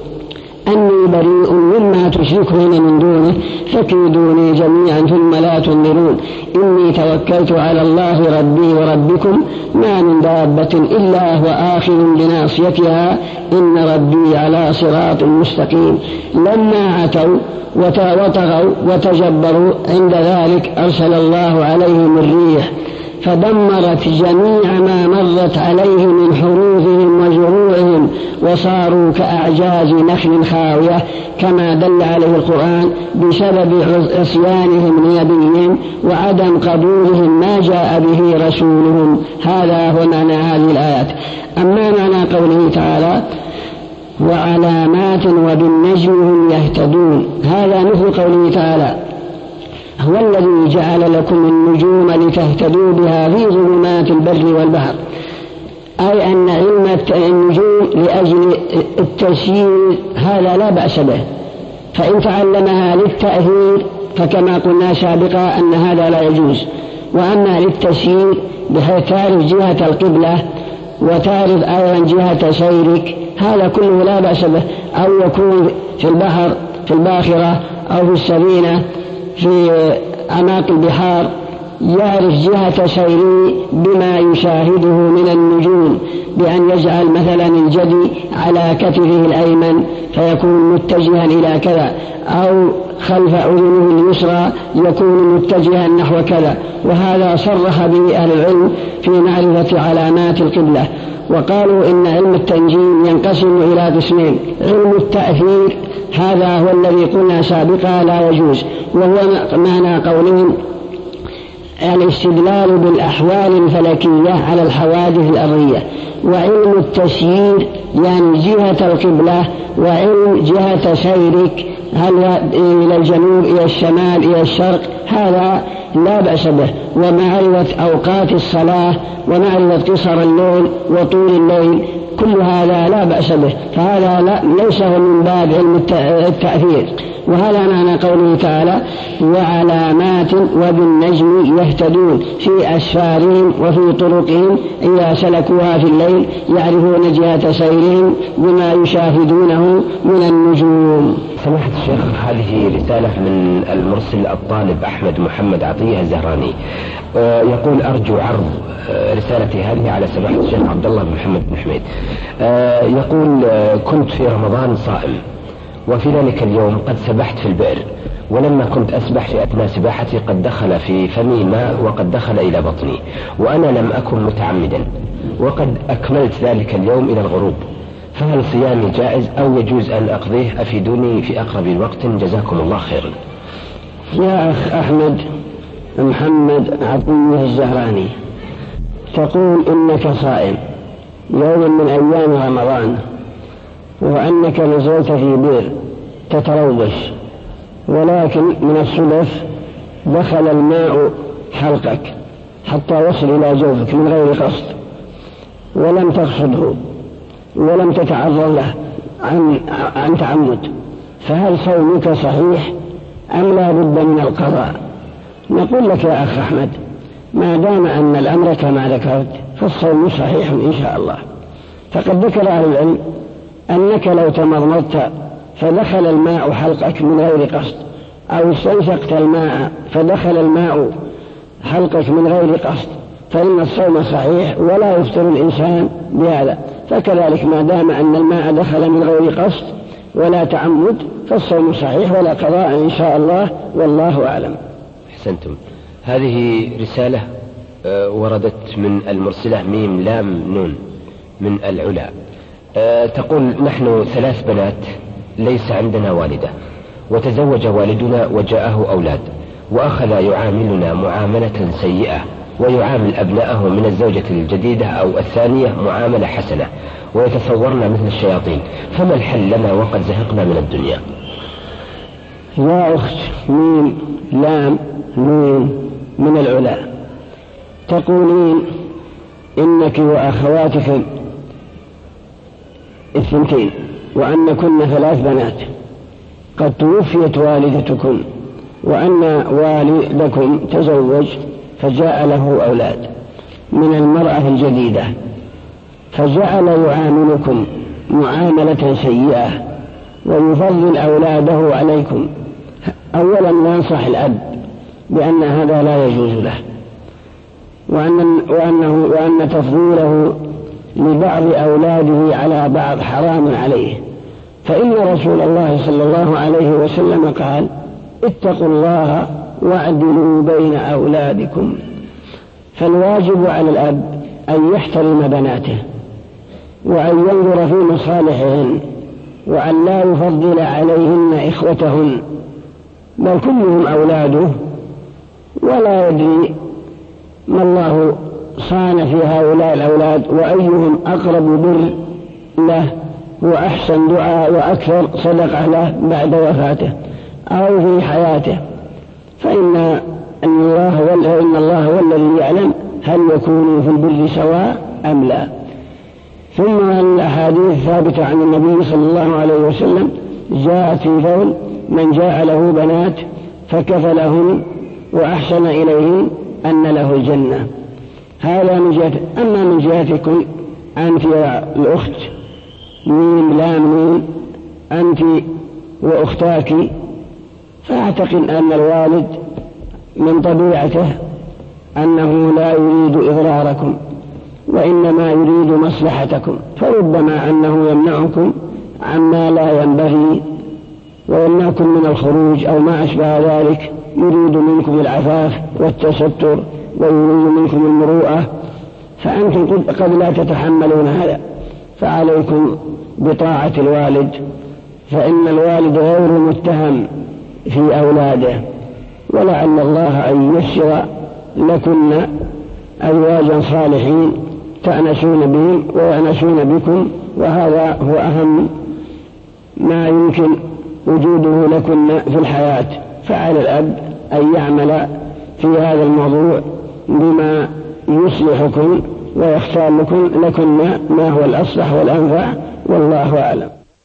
أني بريء مما تشركون من دونه فكيدوني جميعا ثم لا تنظرون، إني توكلت على الله ربي وربكم ما من دابة إلا هو آخذ بناصيتها إن ربي على صراط مستقيم. لما عتوا وطغوا وتجبروا عند ذلك أرسل الله عليهم الريح فدمرت جميع ما مرت عليه من حروفهم وزروعهم وصاروا كأعجاز نخل خاوية كما دل عليه القرآن بسبب عصيانهم لنبيهم وعدم قبولهم ما جاء به رسولهم. هذا هو معنى هذه الآيات. أما معنى قوله تعالى وعلامات وبالنجم هم يهتدون، هذا مثل قوله تعالى هو الذي جعل لكم النجوم لتهتدوا بها في ظلمات البر والبحر، أي أن علم النجوم لأجل التسيير هذا لا بأس به، فإن تعلمها للتأثير فكما قلنا سابقا أن هذا لا يجوز. وأما للتسيير بحيث تعرف جهة القبلة وتعرف أيضا جهة سيرك هذا كله لا بأس به، أو يكون في البحر في الباخرة أو في السفينة في أعماق البحار يعرف جهة سيره بما يشاهده من النجوم، بأن يجعل مثلا الجدي على كتفه الأيمن فيكون متجها إلى كذا، أو خلف أذنه اليسرى يكون متجها نحو كذا. وهذا صرح به أهل العلم في معرفة علامات القبلة. وقالوا إن علم التنجيم ينقسم إلى قسمين: علم التأثير هذا هو الذي قلنا سابقا لا يجوز، وهو معنى قولهم الاستدلال بالأحوال الفلكية على الحوادث الأرضية. وعلم التسيير يعني جهة القبلة وعلم جهة سيرك هل إلى الجنوب إلى الشمال إلى الشرق هذا لا بأس به. ومعرفة أوقات الصلاة ومعرفة قصر الليل وطول الليل كل هذا لا بأس به، فهذا ليس من باب علم التأثير. وهذا معنى قوله تعالى وعلامات وبالنجم يهتدون في أسفارهم وفي طرقهم إذا سلكوها في الليل يعرفون جهة سيرهم بما يشاهدونه من النجوم. سماحة الشيخ، هذه رسالة من المرسل الطالب أحمد محمد عطية الزهراني، يقول أرجو عرض رسالتي هذه على سماحة الشيخ عبد الله بن محمد بن حميد. يقول كنت في رمضان صائم، وفي ذلك اليوم قد سبحت في البئر، ولما كنت أسبح في أثناء سباحتي قد دخل في فمي ماء وقد دخل إلى بطني، وأنا لم أكن متعمدا، وقد أكملت ذلك اليوم إلى الغروب، فهل صيامي جائز أو يجوز أن أقضيه؟ أفيدوني في أقرب الوقت، جزاكم الله خيرا. يا أخ أحمد محمد عطية الزهراني، تقول إنك صائم يوم من أيام رمضان، وأنك نزلت في بئر تتروش، ولكن من الصدف دخل الماء حلقك حتى وصل إلى جوفك من غير قصد، ولم تقصده ولم تتعرض له عن تعمد، فهل صومك صحيح أم لا بد من القضاء؟ نقول لك يا أخ أحمد، ما دام أن الأمر كما ذكرت فالصوم صحيح إن شاء الله. فقد ذكر أهل العلم أنك لو تمضمضت فدخل الماء حلقك من غير قصد، أو استنشقت الماء فدخل الماء حلقك من غير قصد، فإن الصوم صحيح ولا يفطر الإنسان بهذا. فكذلك ما دام أن الماء دخل من غير قصد ولا تعمد فالصوم صحيح ولا قضاء إن شاء الله، والله أعلم. أحسنتم. هذه رسالة وردت من المرسلة ميم لام نون من العلا، تقول نحن 3 بنات ليس عندنا والدة، وتزوج والدنا وجاءه أولاد، وأخذ يعاملنا معاملة سيئة، ويعامل أبنائه من الزوجة الجديدة أو الثانية معاملة حسنة، ويتصورنا مثل الشياطين، فما الحل لنا وقد زهقنا من الدنيا؟ يا أخت ميم لام نون من العلا، تقولين إنك وأخواتك 2 وأنكن 3 بنات، قد توفيت والدتكم، وأن والدكم تزوج فجاء له أولاد من المرأة الجديدة، فجعل يعاملكم معاملة سيئة ويفضل أولاده عليكم. أولا ننصح الأب بأن هذا لا يجوز له، وأن تفضيله لبعض أولاده على بعض حرام عليه، فإن رسول الله صلى الله عليه وسلم قال اتقوا الله واعدلوا بين أولادكم. فالواجب على الأب أن يحترم بناته وأن ينظر في مصالحهن، وأن لا يفضل عليهن إخوتهن، بل كلهم أولاده، ولا يدري ما الله صان في هؤلاء الأولاد وأيهم أقرب بر له وأحسن دعاء وأكثر صدقة له بعد وفاته أو في حياته، فإن الله هو الذي يعلم هل يكونوا في البر سواء أم لا. ثم الأحاديث الثابتة عن النبي صلى الله عليه وسلم جاءت في قول من جاء له بنات فكفلهن وأحسن إليهن أن له الجنة. هذا من جهة. أما من جهتكم أنت يا الأخت ميم لام نون، أنت وأختاك، فأعتقد أن الوالد من طبيعته أنه لا يريد إضراركم وإنما يريد مصلحتكم، فربما أنه يمنعكم عما لا ينبغي ويمنعكم من الخروج أو ما أشبه ذلك، يريد منكم العفاف والتستر ويريد منكم المروءة، فأنتم قد لا تتحملون هذا، فعليكم بطاعة الوالد، فإن الوالد غير متهم في أولاده، ولعل الله أن ييسر لكن أزواجا صالحين تأنسون بهم ويأنسون بكم، وهذا هو أهم ما يمكن وجوده لكن في الحياة. فعلى الأب أن يعمل في هذا الموضوع بما يصلحكم ويختار لكم ما هو الأصلح والأنفع، والله أعلم.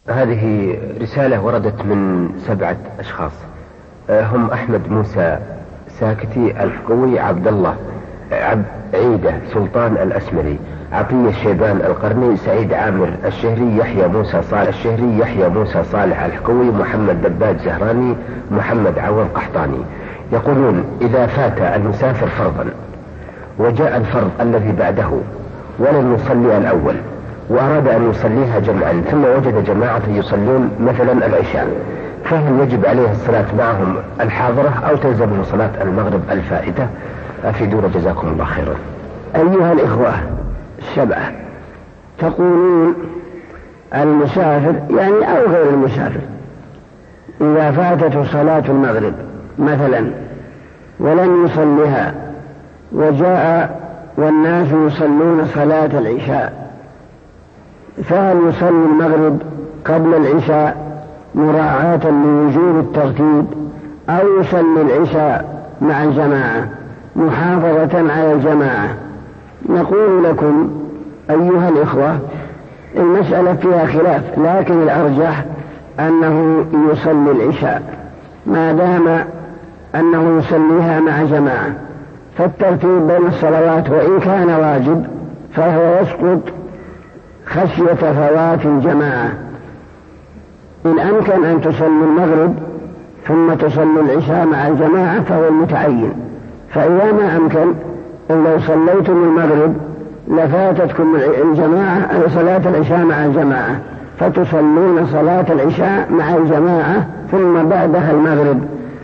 هذه رسالة وردت من 7 أشخاص، هم أحمد موسى ساكتي، الحقوي، عبد الله عيدة سلطان الأسمري، عطية الشيبان القرني، سعيد عامر الشهري، يحيى موسى صالح الحقوي، محمد دباج زهراني، محمد عوض قحطاني. يقولون: إذا فات المسافر فرضا وجاء الفرض الذي بعده ولم يصلي الأول وأراد أن يصليها جمعا، ثم وجد جماعة يصلون مثلا العشاء، فهل يجب عليه الصلاة معهم الحاضرة أو تلزمه صلاة المغرب الفائتة؟ أفيدونا جزاكم الله خيرا. أيها الإخوة 7، تقولون المسافر يعني أو غير المسافر إذا فاتته صلاة المغرب مثلا ولم يصلها وجاء والناس يصلون صلاة العشاء، فهل يصلي المغرب قبل العشاء مراعاة لوجوب الترتيب أو يصلي العشاء مع الجماعة محافظة على الجماعة؟ نقول لكم أيها الإخوة المسألة فيها خلاف، لكن الأرجح أنه يصلي العشاء ما دام أنه يصليها مع جماعة، فالترتيب بين الصلوات وإن كان واجب فهو يسقط خشية فوات الجماعة. إن أمكن أن تصلي المغرب ثم تصلي العشاء مع الجماعة فهو المتعين، فإذا ما أمكن إن لو صليتم المغرب لفاتتكم الجماعة صلاة العشاء مع الجماعة، فتصلون صلاة العشاء مع الجماعة ثم بعدها المغرب،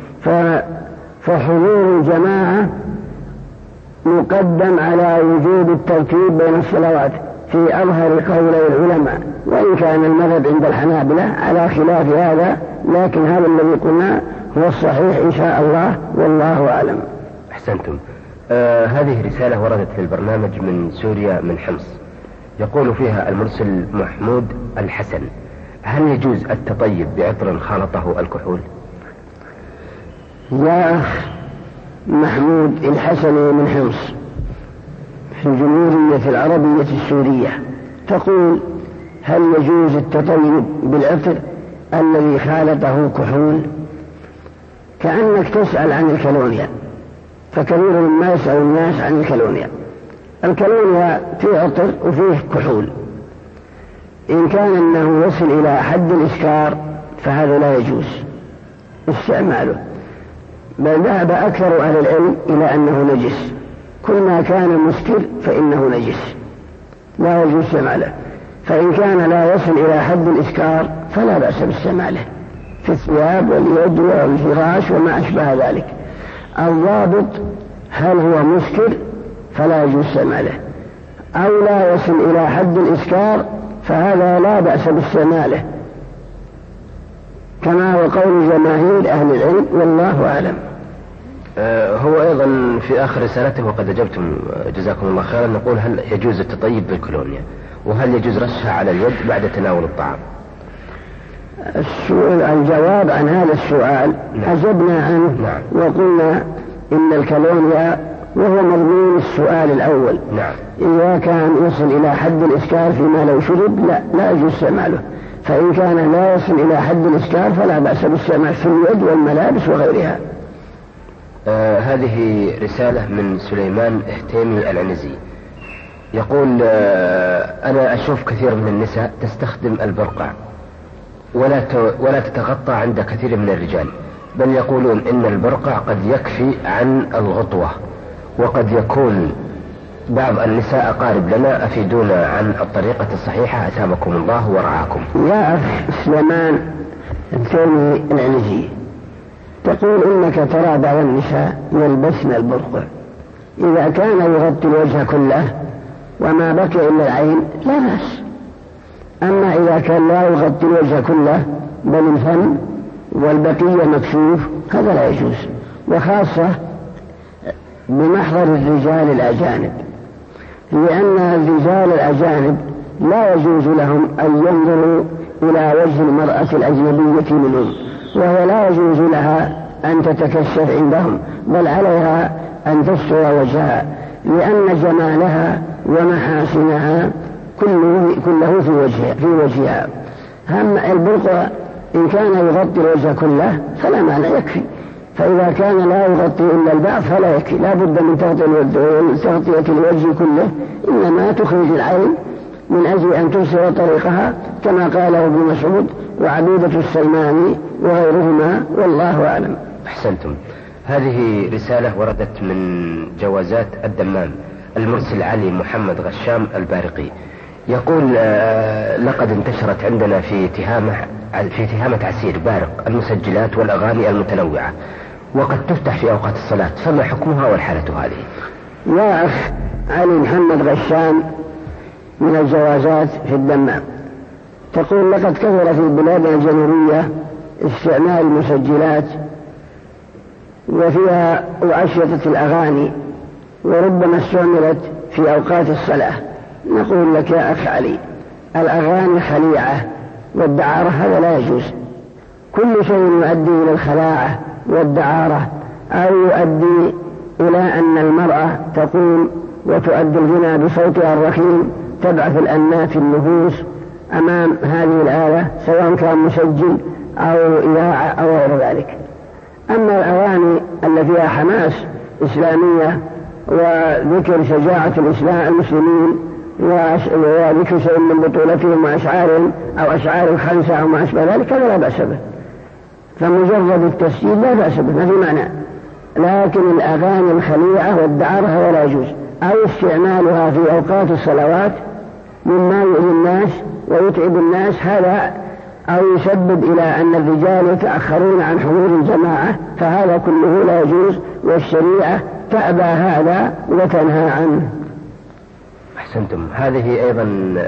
فحضور الجماعة مقدم على وجوب الترتيب بين الصلوات في أظهر قولي العلماء، وإن كان المذهب عند الحنابلة على خلاف هذا، لكن هذا الذي قلنا هو الصحيح إن شاء الله، والله أعلم. أحسنتم. هذه رسالة وردت في البرنامج من سوريا من حمص، يقول فيها المرسل محمود الحسن: هل يجوز التطيب بعطر خالطه الكحول؟ يا أخ محمود الحسن من حمص في الجمهورية العربية السورية، تقول: هل يجوز التطيب بالعطر الذي خالطه كحول؟ كأنك تسأل عن الكالونيا، فكثير مما يسأل الناس عن الكالونيا. الكالونيا فيه عطر وفيه كحول، إن كان أنه يصل إلى حد الإسكار فهذا لا يجوز استعماله، بل ذهب أكثر أهل العلم إلى أنه نجس، كل ما كان مسكر فإنه نجس لا يجوز استعماله، فإن كان لا يصل إلى حد الإسكار فلا بأس باستعماله في الثياب واليد والفراش وما أشبه ذلك. الضابط هل هو مسكر فلا يجوز استعماله، أو لا يصل إلى حد الإسكار فهذا لا بأس باستعماله، كما هو قول جماهير أهل العلم، والله أعلم. هو أيضا في آخر رسالته وقد أجبتم جزاكم الله خيرا، نقول: هل يجوز التطيب بالكولونيا؟ وهل يجوز رشها على اليد بعد تناول الطعام؟ الجواب عن هذا السؤال أجبنا عنه. نعم. وقلنا إن الكالونيا وهو مضمون السؤال الأول، نعم، إذا كان يصل إلى حد الإسكار فيما لو شرب لا يجوز استعماله، فإن كان لا يصل إلى حد الإسكار فلا بأس باستعمال في اليد والملابس وغيرها. هذه رسالة من سليمان اهتيمي العنزي، يقول: أنا أشوف كثير من النساء تستخدم البرقع ولا تتغطى عند كثير من الرجال، بل يقولون إن البرقع قد يكفي عن الغطوة، وقد يكون بعض النساء قارب لنا، أفيدونا عن الطريقة الصحيحة أثابكم الله ورعاكم. يا أخ سليمان اهتيمي العنزي، تقول إنك ترى بعض النساء يلبسن البرقع، إذا كان يغطي الوجه كله وما بقي إلا العين لا بأس، أما إذا كان لا يغطي الوجه كله بل الفم والبقية مكشوف هذا لا يجوز، وخاصة بمحضر الرجال الأجانب، لأن الرجال الأجانب لا يجوز لهم أن ينظروا إلى وجه المرأة الأجنبية منهم، وهو لا يجوز لها أن تتكشف عندهم، بل عليها أن تستر وجهها، لأن جمالها ومحاسنها كله في وجهها. هم البرقع إن كان يغطي الوجه كله فلا معنى يكفي، فإذا كان لا يغطي إلا البعض فلا يكفي، لا بد من تغطية الوجه كله، إنما تخرج العين من أجل أن تبصر طريقها كما قاله ابن مسعود وعبيدة السلماني وغيرهما، والله أعلم. أحسنتم. هذه رسالة وردت من جوازات الدمام، المرسل علي محمد غشام البارقي، يقول لقد انتشرت عندنا في تهامة عسير بارق المسجلات والأغاني المتنوعة، وقد تفتح في أوقات الصلاة، فما حكمها والحالة هذه؟ يا أخ علي محمد غشام من الجوازات في الدمام، تقول لقد كثر في بلادنا الجنوبية استعمال المسجلات وفيها أشرطة الأغاني، وربما استعملت في أوقات الصلاة. نقول لك يا أخ علي، الأغاني خليعة والدعارة هذا لا يجوز. كل شيء يؤدي إلى الخلاعة والدعارة أو يؤدي إلى أن المرأة تقوم وتؤدي الغنى بصوتها الرخيم تبعث الأنات في النفوس أمام هذه الآلة، سواء كان مسجل أو إذاعة أو غير ذلك. أما الأغاني التي فيها حماس إسلامية وذكر شجاعة المسلمين وذكر شيء من بطولتهم وأشعارهم أو أشعار الخنسة أو ما أشبه ذلك، هذا لا بأس به، فمجرد التسجيل لا بأس به، ما في معنى. لكن الأغاني الخليعة والدعارة هذا لا يجوز، أو استعمالها في أوقات الصلوات مما يؤذي الناس ويتعب الناس، هذا أو يسبب إلى أن الرجال يتأخرون عن حضور الجماعة، فهذا كله لا يجوز، والشريعة تأبى هذا وتنهى عنه. أحسنتم. هذه أيضا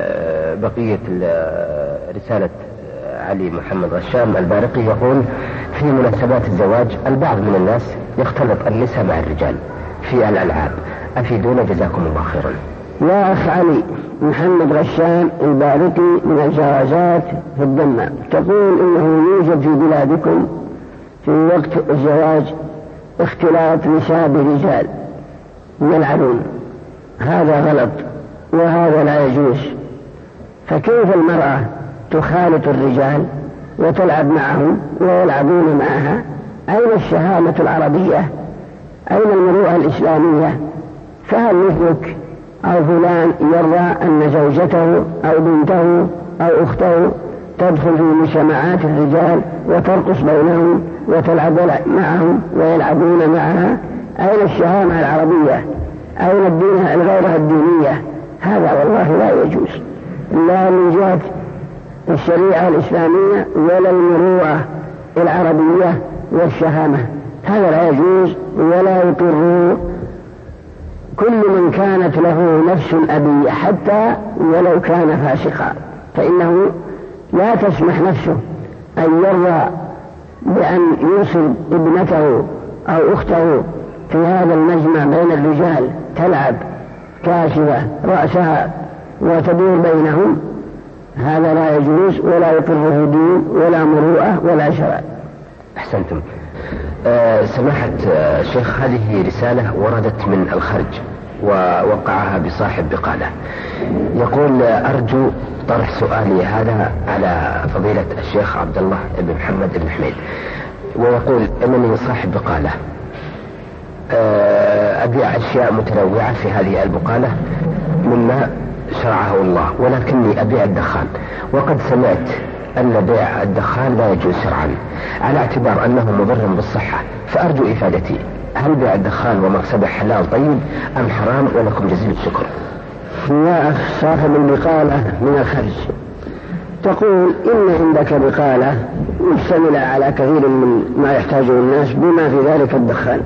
بقية رسالة علي محمد غشام البارقي، يقول في مناسبات الزواج البعض من الناس يختلط النساء مع الرجال في الألعاب، أفيدونا جزاكم الله خيرا. يا أخ علي محمد غشام البارقي من الجوازات في الدمام، تقول إنه يوجد في بلادكم في وقت الزواج اختلاط نساء برجال يلعبون، هذا غلط وهذا لا يجوز. فكيف المرأة تخالط الرجال وتلعب معهم ويلعبون معها؟ أين الشهامة العربية؟ أين المروءة الإسلامية؟ فهل مثلك أو فلان يرضى أن زوجته أو بنته أو أخته تدخل في مجتمعات الرجال وترقص بينهم وتلعب معهم ويلعبون معها؟ أين الشهامة العربية؟ أين الدين الغير الدينية؟ هذا والله لا يجوز، لا من جهة الشريعة الإسلامية ولا المروءة العربية والشهامة، هذا لا يجوز ولا يقر كل من كانت له نفس أبية حتى ولو كان فاسقا، فإنه لا تسمح نفسه أن يرضى بأن يرسل ابنته أو أخته في هذا المجمع بين الرجال تلعب كاشفة رأسها وتدور بينهم، هذا لا يجوز ولا يقره دين ولا مروءة ولا شرع. أحسنتم. سماحة شيخ، هذه رسالة وردت من الخرج ووقعها بصاحب بقالة، يقول أرجو طرح سؤالي هذا على فضيلة الشيخ عبد الله بن محمد بن حميد، ويقول إنني صاحب بقالة أبيع أشياء متنوعة في هذه البقالة مما شرعه الله، ولكني أبيع الدخان، وقد سمعت أن بيع الدخان لا يجوز شرعا على اعتبار أنه مضر بالصحة، فأرجو إفادتي، هل بيع الدخان ومكسبه حلال طيب أم حرام؟ ولكم جزيل الشكر. يا أخ صاحب البقالة من الخرج، تقول إن عندك بقالة مشتملة على كثير من ما يحتاجه الناس بما في ذلك الدخان،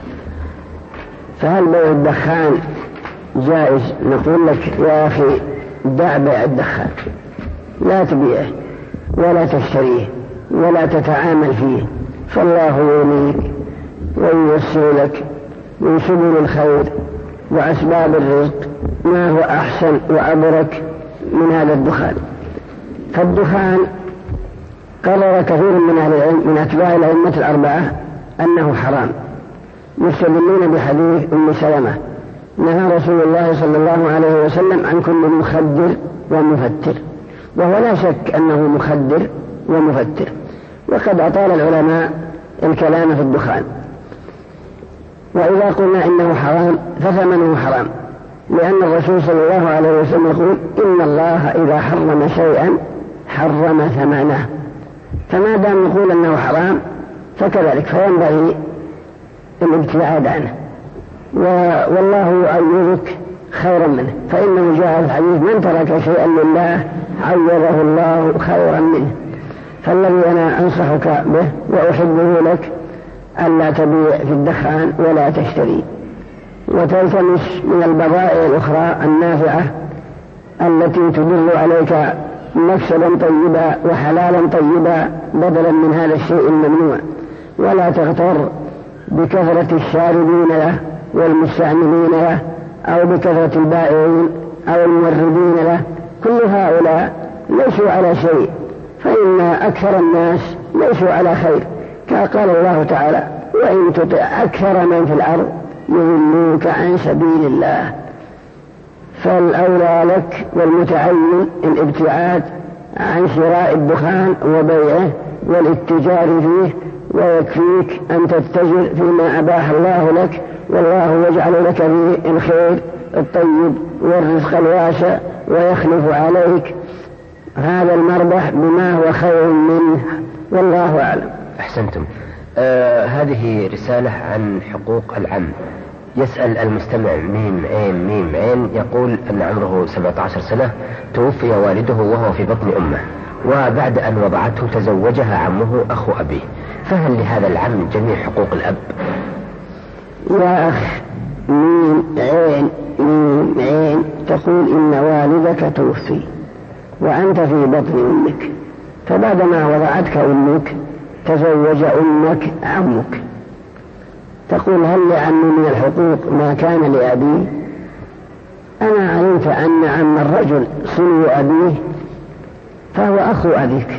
فهل بيع الدخان جائز؟ نقول لك يا أخي دع بيع الدخان، لا تبيعه ولا تشتريه ولا تتعامل فيه، فالله يغنيك وييسر لك من سبل الخير وأسباب الرزق ما هو أحسن وأبرك من هذا الدخان. فالدخان قرر كثير من أهل العلم من أتباع الأئمة الأربعة أنه حرام، مستدلين بحديث أم سلمة نهى رسول الله صلى الله عليه وسلم عن كل مخدر ومفتر، وهو لا شك أنه مخدر ومفتر. وقد أطال العلماء الكلام في الدخان. وإذا قلنا إنه حرام فثمنه حرام، لأن الرسول صلى الله عليه وسلم يقول إن الله إذا حرم شيئا حرم ثمنه، فما دام نقول أنه حرام فكذلك فينبغي الابتعاد عنه. والله يعوضك خيرا منه، فإنه جاء في الحديث من ترك شيئا لله عوضه الله خيرا منه. فالذي أنا أنصحك به وأحبه لك ألا تبيع في الدخان ولا تشتري، وتلتمس من البضائع الأخرى النافعة التي تدل عليك مكسبا طيبا وحلالا طيبا بدلا من هذا الشيء الممنوع. ولا تغتر بكثرة الشاربين له والمستعملين له أو بكثرة البائعين أو الموردين له، كل هؤلاء ليسوا على شيء، فإن أكثر الناس ليسوا على خير، كما قال الله تعالى وإن تطع أكثر من في الأرض يضلوك عن سبيل الله. فالأولى لك والمتعين الابتعاد عن شراء الدخان وبيعه والاتجار فيه، ويكفيك أن تتجر فيما أباح الله لك، والله يجعل لك فيه الخير الطيب والرزق الواسع ويخلف عليك هذا المربح بما هو خير منه، والله أعلم. أحسنتم. هذه رسالة عن حقوق العم. يسأل المستمع ميم عين ميم عين، يقول أن عمره 17 سنة، توفي والده وهو في بطن أمه، وبعد أن وضعته تزوجها عمه أخو أبيه، فهل لهذا العم جميع حقوق الأب؟ يا أخ ميم عين ميم عين، تقول إن والدك توفي وأنت في بطن أمك، فبعدما وضعتك أمك تزوج أمك عمك، تقول هل لعمي من الحقوق ما كان لأبيه؟ أنا علمت أن عم الرجل صنو أبيه فهو أخو أبيك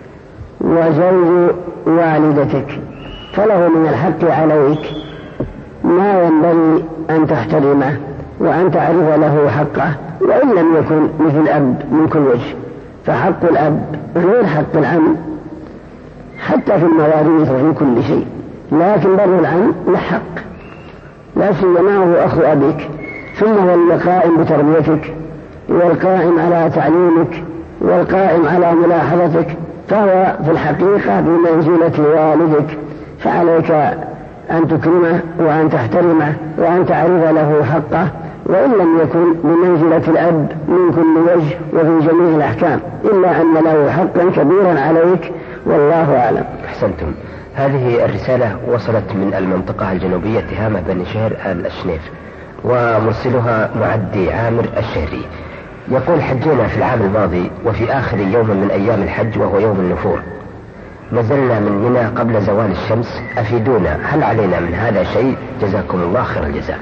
وزوج والدتك، فله من الحق عليك ما ينبغي أن تحترمه وأن تعرف له حقه، وإن لم يكن مثل الأب من كل وجه، فحق الأب غير حق العم حتى في المواريث وفي كل شيء، لكن بر العم له حق، لا سيما هو أخو أبيك، ثم هو القائم بتربيتك والقائم على تعليمك والقائم على ملاحظتك، فهو في الحقيقة بمنزلة والدك، فعليك أن تكرمه وأن تحترمه وأن تعرف له حقه، وإن لم يكن بمنزلة الأب من كل وجه وفي جميع الأحكام، إلا أن له حقا كبيرا عليك، والله أعلم. أحسنتم. هذه الرسالة وصلت من المنطقة الجنوبية تهامة بني شهر الشنيف، ومرسلها معدي عامر الشهري، يقول حجينا في العام الماضي وفي آخر يوم من أيام الحج وهو يوم النفور، نزلنا من منى قبل زوال الشمس، أفيدونا هل علينا من هذا شيء؟ جزاكم الله خير الجزاء.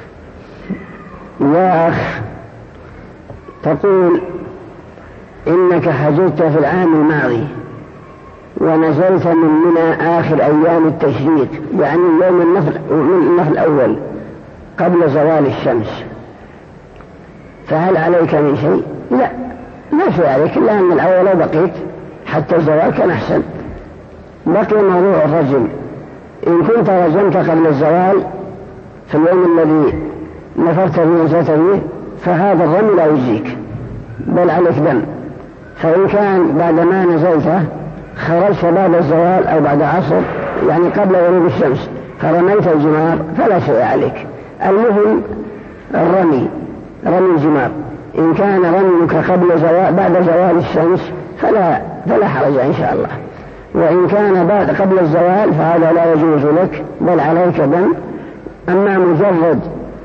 يا أخ تقول إنك حججت في العام الماضي ونزلت من منى آخر أيام التشريق، يعني يوم النفل الأول قبل زوال الشمس، فهل عليك من شيء؟ لا، ما في عليك، إلا أن الأول لو بقيت حتى الزوال كان أحسن. بقي موضوع الرجم، إن كنت رجمت قبل الزوال في اليوم الذي نفرت فيه ونزلت فيه فهذا الرمي لا يجزيك بل عليك دم، فإن كان بعد ما نزلته خرجت بعد الزوال أو بعد عصر يعني قبل غروب الشمس فرميت الجمار فلا شيء عليك. المهم الرمي، رمي الجمار، إن كان رميك بعد زوال الشمس فلا حرج إن شاء الله، وإن كان قبل الزوال فهذا لا يجوز لك بل عليك دم. أما مجرد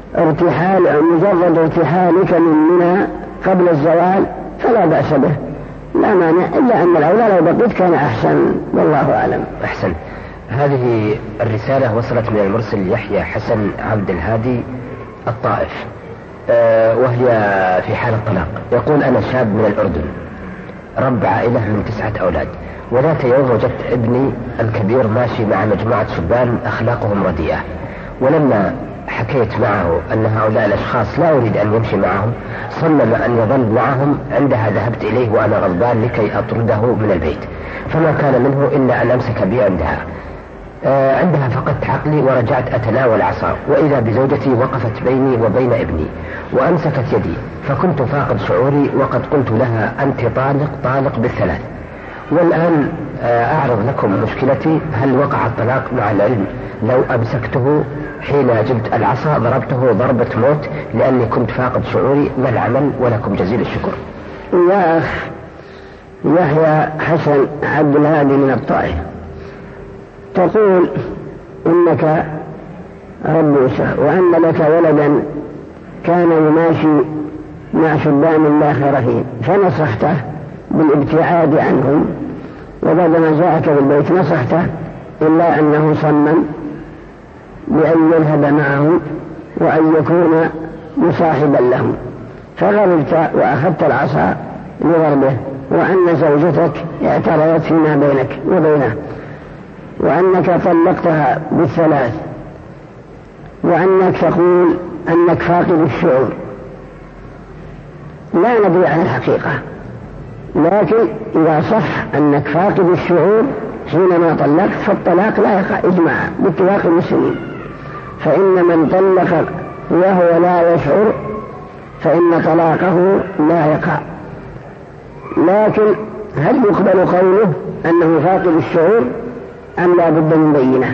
ارتحالك من منى قبل الزوال فلا بأس به، لا مانع، إلا أن الأولى لو بقيت كان أحسن، والله أعلم. أحسن. هذه الرسالة وصلت من المرسل يحيى حسن عبد الهادي الطائف، وهي في حال الطلاق، يقول أنا شاب من الأردن رب عائلة من 9 أولاد، وذات يوم وجدت ابني الكبير ماشي مع مجموعة شبان أخلاقهم رديئة، ولما حكيت معه أن هؤلاء الأشخاص لا أريد أن يمشي معهم، صمم أن يظل معهم، عندها ذهبت إليه وأنا غضبان لكي أطرده من البيت، فما كان منه إلا أن أمسك بي عندها فقدت عقلي ورجعت أتناول عصا، وإذا بزوجتي وقفت بيني وبين ابني وأمسكت يدي، فكنت فاقد شعوري وقد قلت لها أنت طالق بالثلاث. والآن أعرض لكم مشكلتي، هل وقع الطلاق مع العلم لو أمسكته حين جبت العصا ضربته ضربة موت لأني كنت فاقد شعوري؟ ما العمل؟ ولكم جزيل الشكر. يا أخ يحيى حسن عبد الهادي من الطائف، تقول إنك رب أسرة وأن لك ولدا كان يماشي مع شبان لا خير فيه، فنصحته بالابتعاد عنهم، وبعدما جاءك بالبيت نصحته إلا أنه صمم بأن يذهب معهم وأن يكون مصاحبا لهم، فغضبت وأخذت العصا لضربه، وأن زوجتك اعترضت فيما بينك وبينه، وأنك طلقتها بالثلاث، وأنك تقول أنك فاقد الشعور. لا ندري عن الحقيقة، لكن إذا صح أنك فاقد الشعور حينما طلقت فالطلاق لا يقع إجماعا باتفاق المسلمين، فإن من طلق وهو لا يشعر فإن طلاقه لا يقع. لكن هل يقبل قوله أنه فاقد الشعور أم لا بد من بينة؟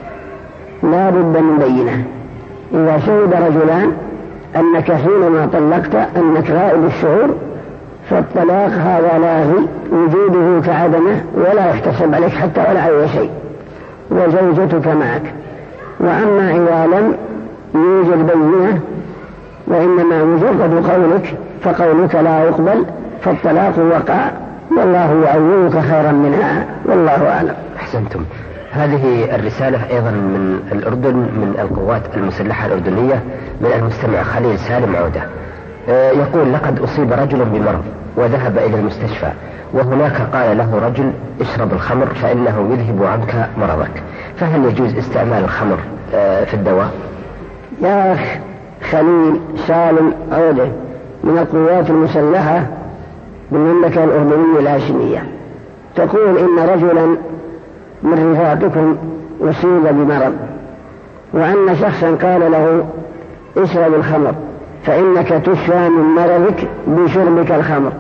لا بد من بينة. إذا شهد رجلان أنك حينما طلقت أنك غائب الشعور فالطلاق هذا لاغي وجوده كعدمه ولا يحتسب عليك حتى ولا عليه شيء، وزوجتك معك. وأما إذا لم يوجد بينة وإنما مجرد قولك فقولك لا يقبل فالطلاق وقع، والله يعوضك خيرا منها، والله أعلم. أحسنتم. هذه الرسالة أيضا من الأردن، من القوات المسلحة الأردنية، من المستمع خليل سالم عودة. يقول: لقد أصيب رجل بمرض وذهب إلى المستشفى، وهناك قال له رجل: اشرب الخمر فإنه يذهب عنك مرضك، فهل يجوز استعمال الخمر في الدواء؟ يا أخ خليل سالم عودة من القوات المسلحة بالمملكة الأردنية الهاشمية، تقول إن رجلا من رفاقكم أصيب بمرض، وأن شخصا قال له: اشرب الخمر فإنك تشفى من مرضك بشربك الخمر،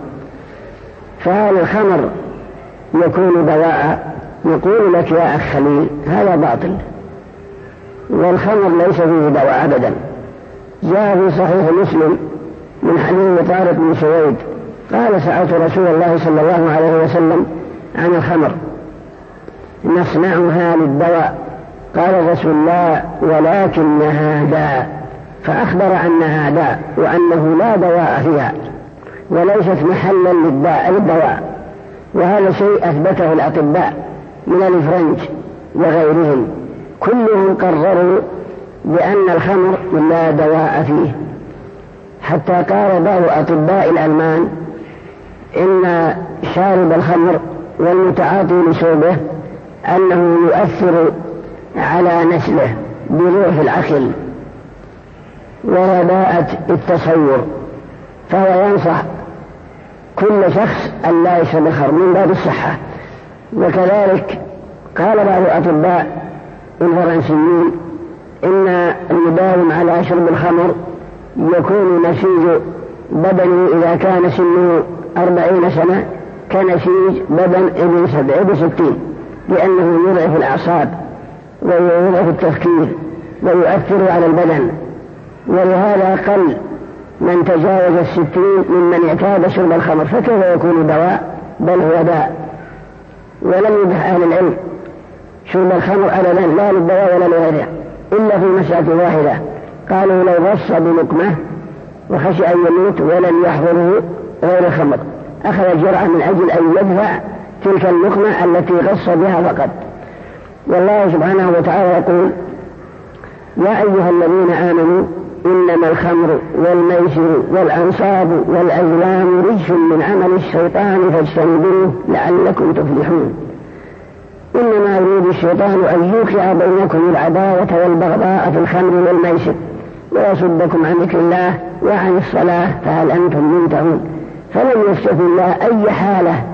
فهل الخمر يكون دواء؟ نقول لك يا أخ خليل هذا باطل، والخمر ليس فيه دواء أبدا. جاء في صحيح مسلم من حديث طارق بن سويد قال: سألت رسول الله صلى الله عليه وسلم عن الخمر نصنعها للدواء، قال الرسول: لا، ولكنها داء، فأخبر أنها داء وأنه لا دواء فيها وليست محلا للدواء. وهذا شيء أثبته الأطباء من الفرنج وغيرهم، كلهم قرروا بأن الخمر لا دواء فيه، حتى قال بعض أطباء الألمان إن شارب الخمر والمتعاطي لشربه أنه يؤثر على نسله بروح العقل ورداءة التصور، فهو ينصح كل شخص أن لا يشرب الخمر من باب الصحة. وكذلك قال بعض الأطباء الفرنسيين إن المداوم على شرب الخمر يكون نسيج بدنه إذا كان سنه 40 سنة كنسيج بدن ابن 67، لأنه يضعف الأعصاب ويضعف التفكير ويؤثر على البدن. ولهذا قل من تجاوز 60 ممن اعتاد شرب الخمر، فكيف يكون دواء؟ بل هو داء. ولم يبح أهل العلم شرب الخمر أبدا، لا للدواء ولا لغيره، إلا في مسألة واحدة، قالوا: لو غص بلقمة وخشي أن يموت ولم يحضره غير الخمر أخذ جرعة من أجل أن يدفع تلك اللقمة التي غص بها فقط. والله سبحانه وتعالى يقول: يا أيها الذين آمنوا إنما الخمر والميسر والأنصاب والأزلام رجس من عمل الشيطان فاجتنبوه لعلكم تفلحون. إنما يريد الشيطان أن يوقع بينكم العداوة والبغضاء في الخمر والميسر ويصدكم عن ذكر الله وعن الصلاة فهل أنتم منتهون. فلم يستثن الله أي حالة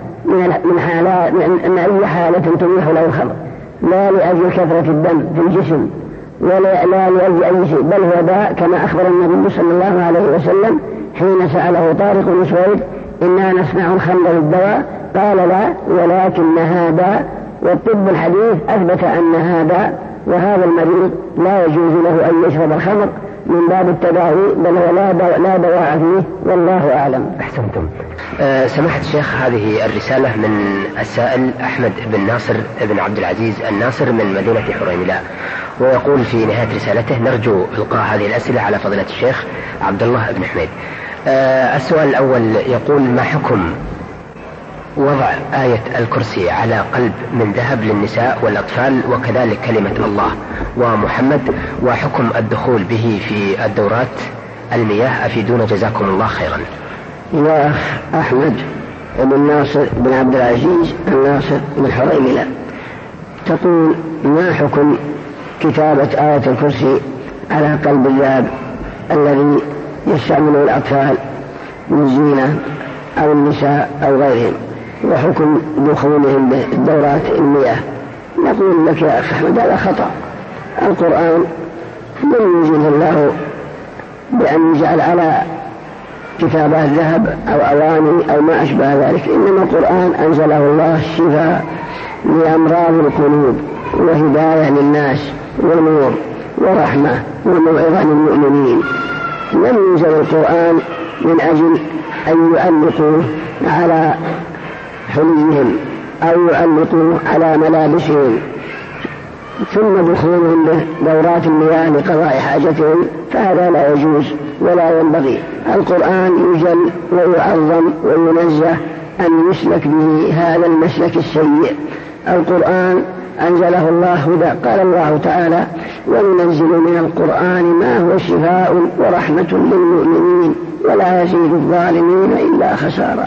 من أي حالة تبيح له الخمر، لا لأجل كثرة الدم في الجسم ولا لأجل أي شيء، بل هو داء كما أخبر النبي صلى الله عليه وسلم حين سأله طارق بن سويد: إنا نصنع الخمر للدواء؟ قال: لا، ولكنها داء. والطب الحديث أثبت أنها داء، وهذا المريض لا يجوز له أن يشرب الخمر من باب التداوي، بل هو لا دواء فيه، والله أعلم. أحسنتم. سماحة الشيخ، هذه الرسالة من السائل أحمد بن ناصر بن عبد العزيز الناصر من مدينة حريملاء، ويقول في نهاية رسالته: نرجو إلقاء هذه الأسئلة على فضيلة الشيخ عبد الله بن حميد. السؤال الأول يقول: ما حكم وضع آية الكرسي على قلب من ذهب للنساء والأطفال، وكذلك كلمة الله ومحمد، وحكم الدخول به في الدورات المياه؟ أفيدونا جزاكم الله خيرا. يا أحمد بن ناصر بن عبد العزيز الناصر من حريملاء، تقول: ما حكم كتابة آية الكرسي على قلب الذهب الذي يستعمله الأطفال من زينة أو النساء أو غيرهم، وحكم دخولهم بالدورات المياه؟ نقول لك يا أخي أحمد هذا خطأ. القرآن لم ينزل الله بأن يجعل على كتابات ذهب أو أواني أو ما أشبه ذلك، إنما القرآن أنزله الله شفاء لأمراض القلوب وهداية للناس ونور ورحمة وموعظة للمؤمنين. لم ينزل القرآن من أجل أن يعلقوا على حليهم أو يعلقوا على ملابسهم ثم دخولهم دورات المياه لقضاء حاجتهم، فهذا لا يجوز ولا ينبغي. القرآن يجل ويعظم وينزه أن يسلك به هذا المسلك السيء. القرآن أنزله الله هدى، قال الله تعالى: وننزل من القرآن ما هو شفاء ورحمة للمؤمنين ولا يزيد الظالمين إلا خسارا.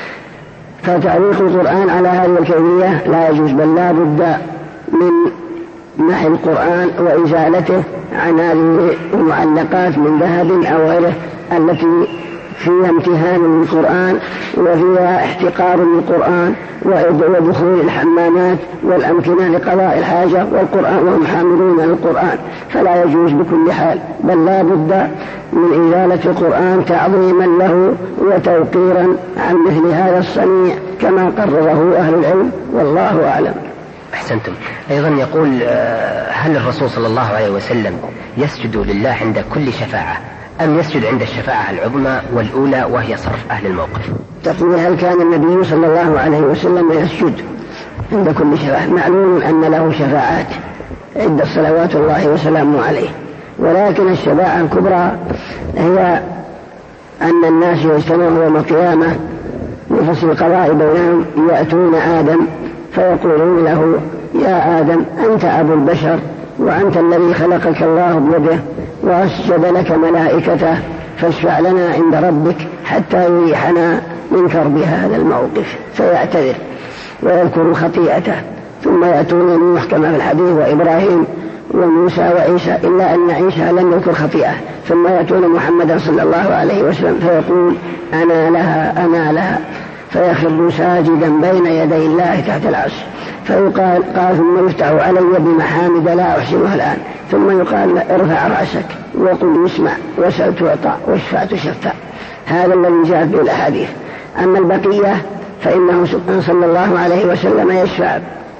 فتعليق القرآن على هذه الكيفية لا يجوز، بل لا بد من محي القرآن وإزالته عن هذه المعلقات من ذهب أو غيره التي فيها امتهان للقرآن وفيها احتقار للقرآن ودخول الحمامات والأمكنة لقضاء الحاجة والقرآن وهم حاملون للقرآن، فلا يجوز بكل حال، بل لا بد من إزالة القرآن تعظيما له وتوقيرا عن مثل هذا الصنيع كما قرره أهل العلم، والله أعلم. أحسنتم. أيضا يقول: هل الرسول صلى الله عليه وسلم يسجد لله عند كل شفاعة أم يسجد عند الشفاعة العظمى والأولى وهي صرف أهل الموقف؟ تقول: هل كان النبي صلى الله عليه وسلم يسجد عند كل شفاعة؟ معلوم أن له شفاعات عند صلوات الله وسلامه عليه، ولكن الشفاعة الكبرى هي أن الناس يجتمعون يوم القيامة لفصل القضاء بينهم، يأتون آدم فيقولون له: يا آدم أنت أبو البشر وأنت الذي خلقك الله بيده وأسجد لك ملائكته، فاشفع لنا عند ربك حتى يريحنا من كرب هذا الموقف. فيعتذر ويذكر خطيئته، ثم يأتون نوح كما في الحديث وإبراهيم وموسى وعيسى، إلا أن عيسى لم يذكر خطيئة، ثم يأتون محمدا صلى الله عليه وسلم فيقول: أنا لها أنا لها، فيخر ساجدا بين يدي الله تحت العرش، فيقال ثم يفتح علي بمحامد لا أحسنها الآن، ثم يقال: ارفع رأسك وقل يسمع وسل تعطى واشفع تشفع. هذا الذي جاء في الأحاديث. أما البقية فإنه صلى الله عليه وسلم يشفع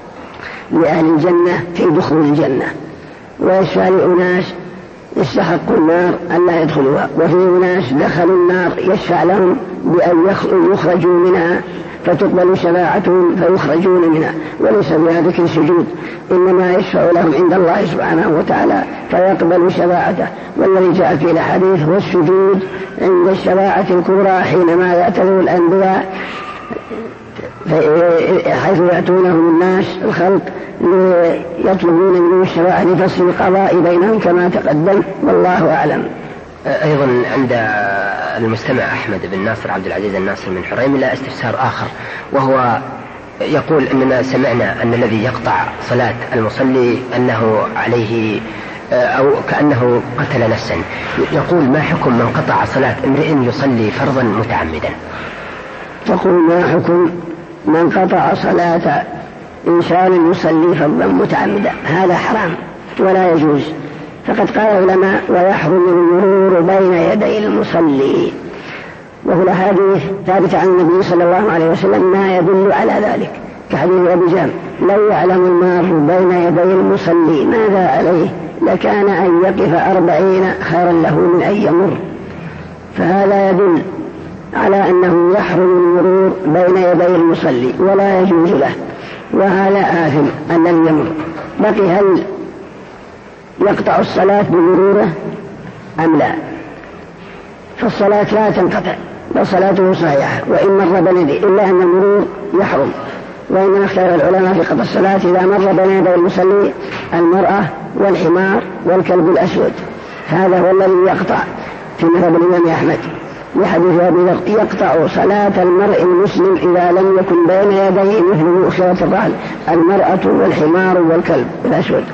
لأهل الجنة في دخول الجنة، ويشفع لأناس يستحقوا النار أن لا يدخلوها، وفي ناس دخلوا النار يشفع لهم بأن يخرجوا منها فتقبل شفاعتهم فيخرجون منها، وليس بها ذكر سجود، إنما يشفع لهم عند الله سبحانه وتعالى فيقبل شفاعته. والذي جاء في الحديث هو السجود عند الشفاعة الكبرى حينما يعتذر الأنبياء حيث يأتونهم الناس الخلق يطلبون منهم الشفاعة لفصل القضاء بينهم كما تقدم، والله أعلم. أيضا عند المستمع أحمد بن ناصر عبد العزيز الناصر من حريملاء استفسار آخر، وهو يقول: أننا سمعنا أن الذي يقطع صلاة المصلي أنه عليه أو كأنه قتل نفسا. يقول ما حكم من قطع صلاة امرئ يصلي فرضا متعمدا؟ تقول ما حكم من قطع صلاة إنسان يصلي فرضا متعمدا؟ هذا حرام ولا يجوز. فقد قال العلماء ويحرم المرور بين يدي المصلي، وهو الأحاديث ثابتة عن النبي صلى الله عليه وسلم ما يدل على ذلك، كحديث أبي جام لو يعلم المار بين يدي المصلي ماذا عليه لكان أن يقف 40 خيرا له من أن يمر. فهذا يدل على أنه يحرم المرور بين يدي المصلي ولا يجوز له، وهذا آثم الذي يمر. بقي هل يقطع الصلاة بمروره أم لا؟ فالصلاة لا تنقطع وصلاته صحيحة وإن مر بين يديه، إلا أن المرور يحرم. وإنما اختار العلماء في قطع الصلاة إذا مر بين يدي المصلي المرأة والحمار والكلب الأسود، هذا هو الذي يقطع في مذهب الإمام أحمد لحديث أبي ذر يقطع صلاة المرء المسلم إذا لم يكن بين يديه مثل مؤخرة الرحل المرأة والحمار والكلب الأسود.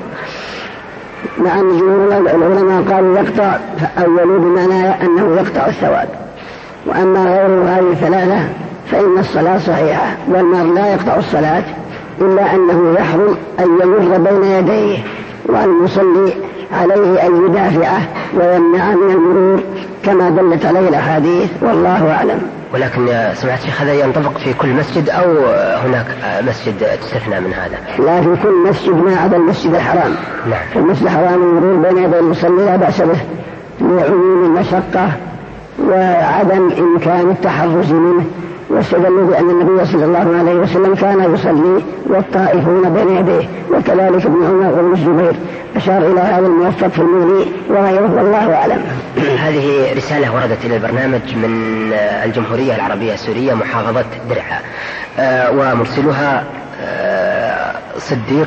مع أن جمهور العلماء قالوا يقطع، فأولوا بمعنى أنه يقطع الثواب. وأما غير هذه الثلاثة فإن الصلاة صحيحة، والمرء لا يقطع الصلاة إلا أنه يحرم أن يمر بين يديه، والمصلي عليه أن يدافعه ويمنع من المرور كما دلت عليه الأحاديث، والله أعلم. ولكن يا سمعت شيخ هذا ينطبق في كل مسجد أو هناك مسجد تستثنى من هذا؟ لا، في كل مسجد ما عدا المسجد الحرام. نعم. في المسجد الحرام المرور بين يدي المصلي لا بأس به لعموم المشقة وعدم إمكان التحرز منه، واستدلوا بأن النبي صلى الله عليه وسلم كان يصلي والطائفون بين يديه، وكذلك ابن عمر وابن الزبير أشار إلى هذا الموفق في المغني وغيره، والله أعلم. هذه رسالة وردت إلى البرنامج من الجمهورية العربية السورية محافظة درعا، ومرسلها صديق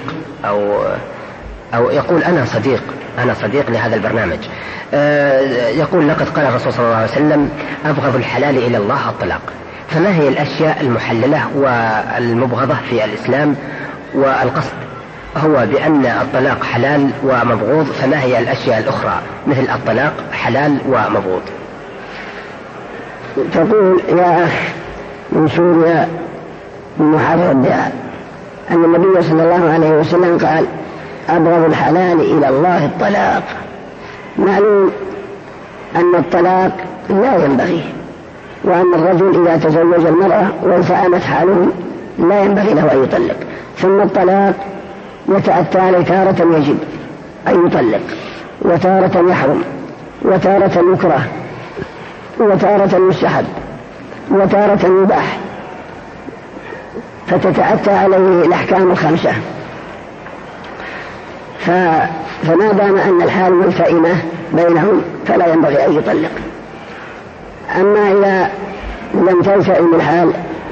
أو يقول أنا صديق لهذا البرنامج. يقول لقد قال الرسول صلى الله عليه وسلم أبغض الحلال إلى الله الطلاق، فما هي الأشياء المحللة والمبغضة في الإسلام؟ والقصد هو بأن الطلاق حلال ومبغوض، فما هي الأشياء الأخرى مثل الطلاق حلال ومبغوض؟ تقول يا أخ من سوريا محافظة درعا أن النبي صلى الله عليه وسلم قال أبغض الحلال إلى الله الطلاق. معلوم أن الطلاق لا ينبغي، وأن الرجل إذا تزوج المرأة وانفعمت حاله لا ينبغي له أن يطلق. ثم الطلاق يتأتى عليه تارة يجب أن يطلق، وتارة يحرم، وتارة يكره، وتارة يستحب، وتارة يباح، فتتأتى عليه الأحكام الخمسة. فما دام أن الحال ملتئمة بينهم فلا ينبغي أن يطلق. أما إذا لم تلتئم الحال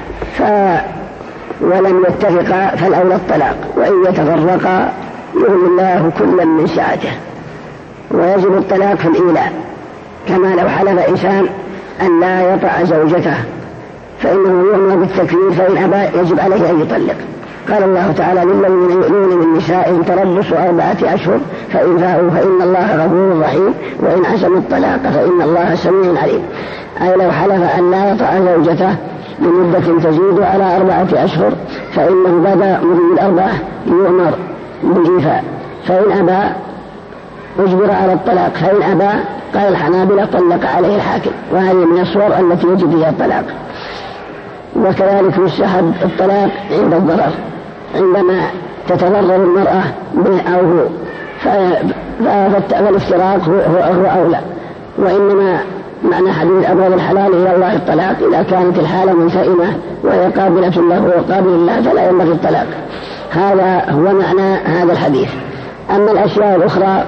ولم يتفقا فالأولى الطلاق، وإن يتفرقا يغني الله كلا من سعته. ويجب الطلاق في الإيلاء، كما لو حلف إنسان أن لا يطع زوجته فإنه يؤمر بالتكفير، فإن أبى يجب عليه أن يطلق. قال الله تعالى للذين يؤلون من نسائهم تربص 4 أشهر فإن فاءوا فإن الله غفور رحيم وإن عزموا الطلاق فإن الله سميع عليم. أي لو حلف أن لا يطع زوجته لمدة تزيد على 4 أشهر فإنه بدا مضي 4 يؤمر بالإيفاء، فإن أبى أجبر على الطلاق، فإن أبى قال الحنابلة طلق عليه الحاكم، وهذه من الصور التي يجب فيها الطلاق. وكذلك يستحب الطلاق عند الضرر، عندما تتضرر المرأة به أو هو، فالافتراق هو أولى. وإنما معنى حديث أبغض الحلال إلى الله الطلاق إذا كانت الحالة منتئمة وهي قابلة له وقابل له فلا ينبغي الطلاق. هذا هو معنى هذا الحديث. أما الأشياء الأخرى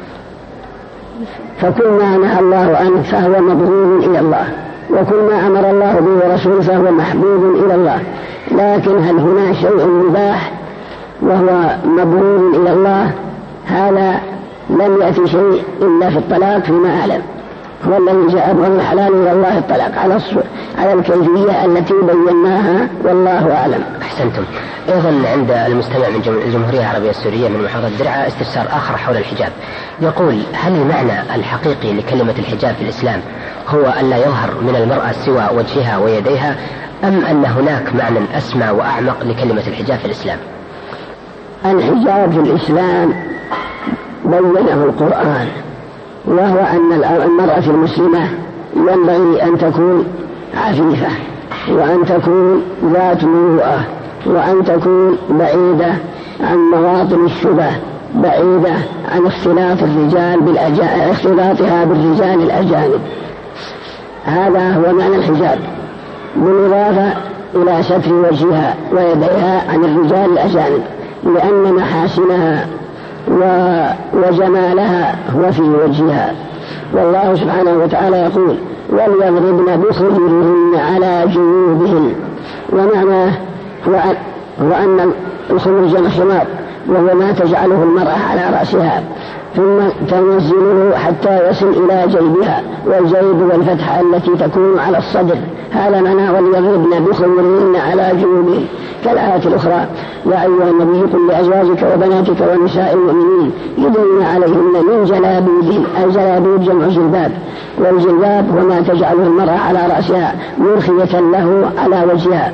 فكل ما نهى الله عنه فهو مبغوض إلى الله، وكل ما أمر الله به ورسوله فهو محبوب إلى الله. لكن هل هنا شيء مباح وهو مبغوض إلى الله؟ هذا لم يأتي شيء إلا في الطلاق فيما أعلم، هو الذي جاء أبغض الحلال إلى الله الطلاق على الكيفية التي بيناها، والله أعلم. أحسنتم. أيضا عند المستمع من الجمهورية العربية السورية من محافظة درعا استفسار آخر حول الحجاب، يقول: هل المعنى الحقيقي لكلمة الحجاب في الإسلام هو أن لا يظهر من المرأة سوى وجهها ويديها، أم أن هناك معنى أسمى وأعمق لكلمة الحجاب في الإسلام؟ الحجاب في الإسلام بينه القرآن، وهو أن المرأة المسلمة ينبغي أن تكون عفيفة، وأن تكون ذات مروءة، وأن تكون بعيدة عن مواطن الشبه، بعيدة عن اختلاطها بالرجال الأجانب. هذا هو معنى الحجاب، بالإضافة إلى ستر وجهها ويديها عن الرجال الأجانب، لأن محاسنها وجمالها هو في وجهها. والله سبحانه وتعالى يقول: وليضربن بخمرهن على جيوبهن، ومعناه هو أن الخمر جمع خمار، وهو ما تجعله المرأة على رأسها ثم تنزله حتى يصل إلى جيبها، والجيب والفتحة التي تكون على الصدر، هذا معنى وليضربن بخمرهن على جيوبهن. كالآية الأخرى: يا أيها النبي قل لأزواجك وبناتك ونساء المؤمنين يدنين عليهن من جلابيبهن، الجلابيب جمع جلباب، والجلباب هو ما تجعله المرأة على رأسها مرخية له على وجهها.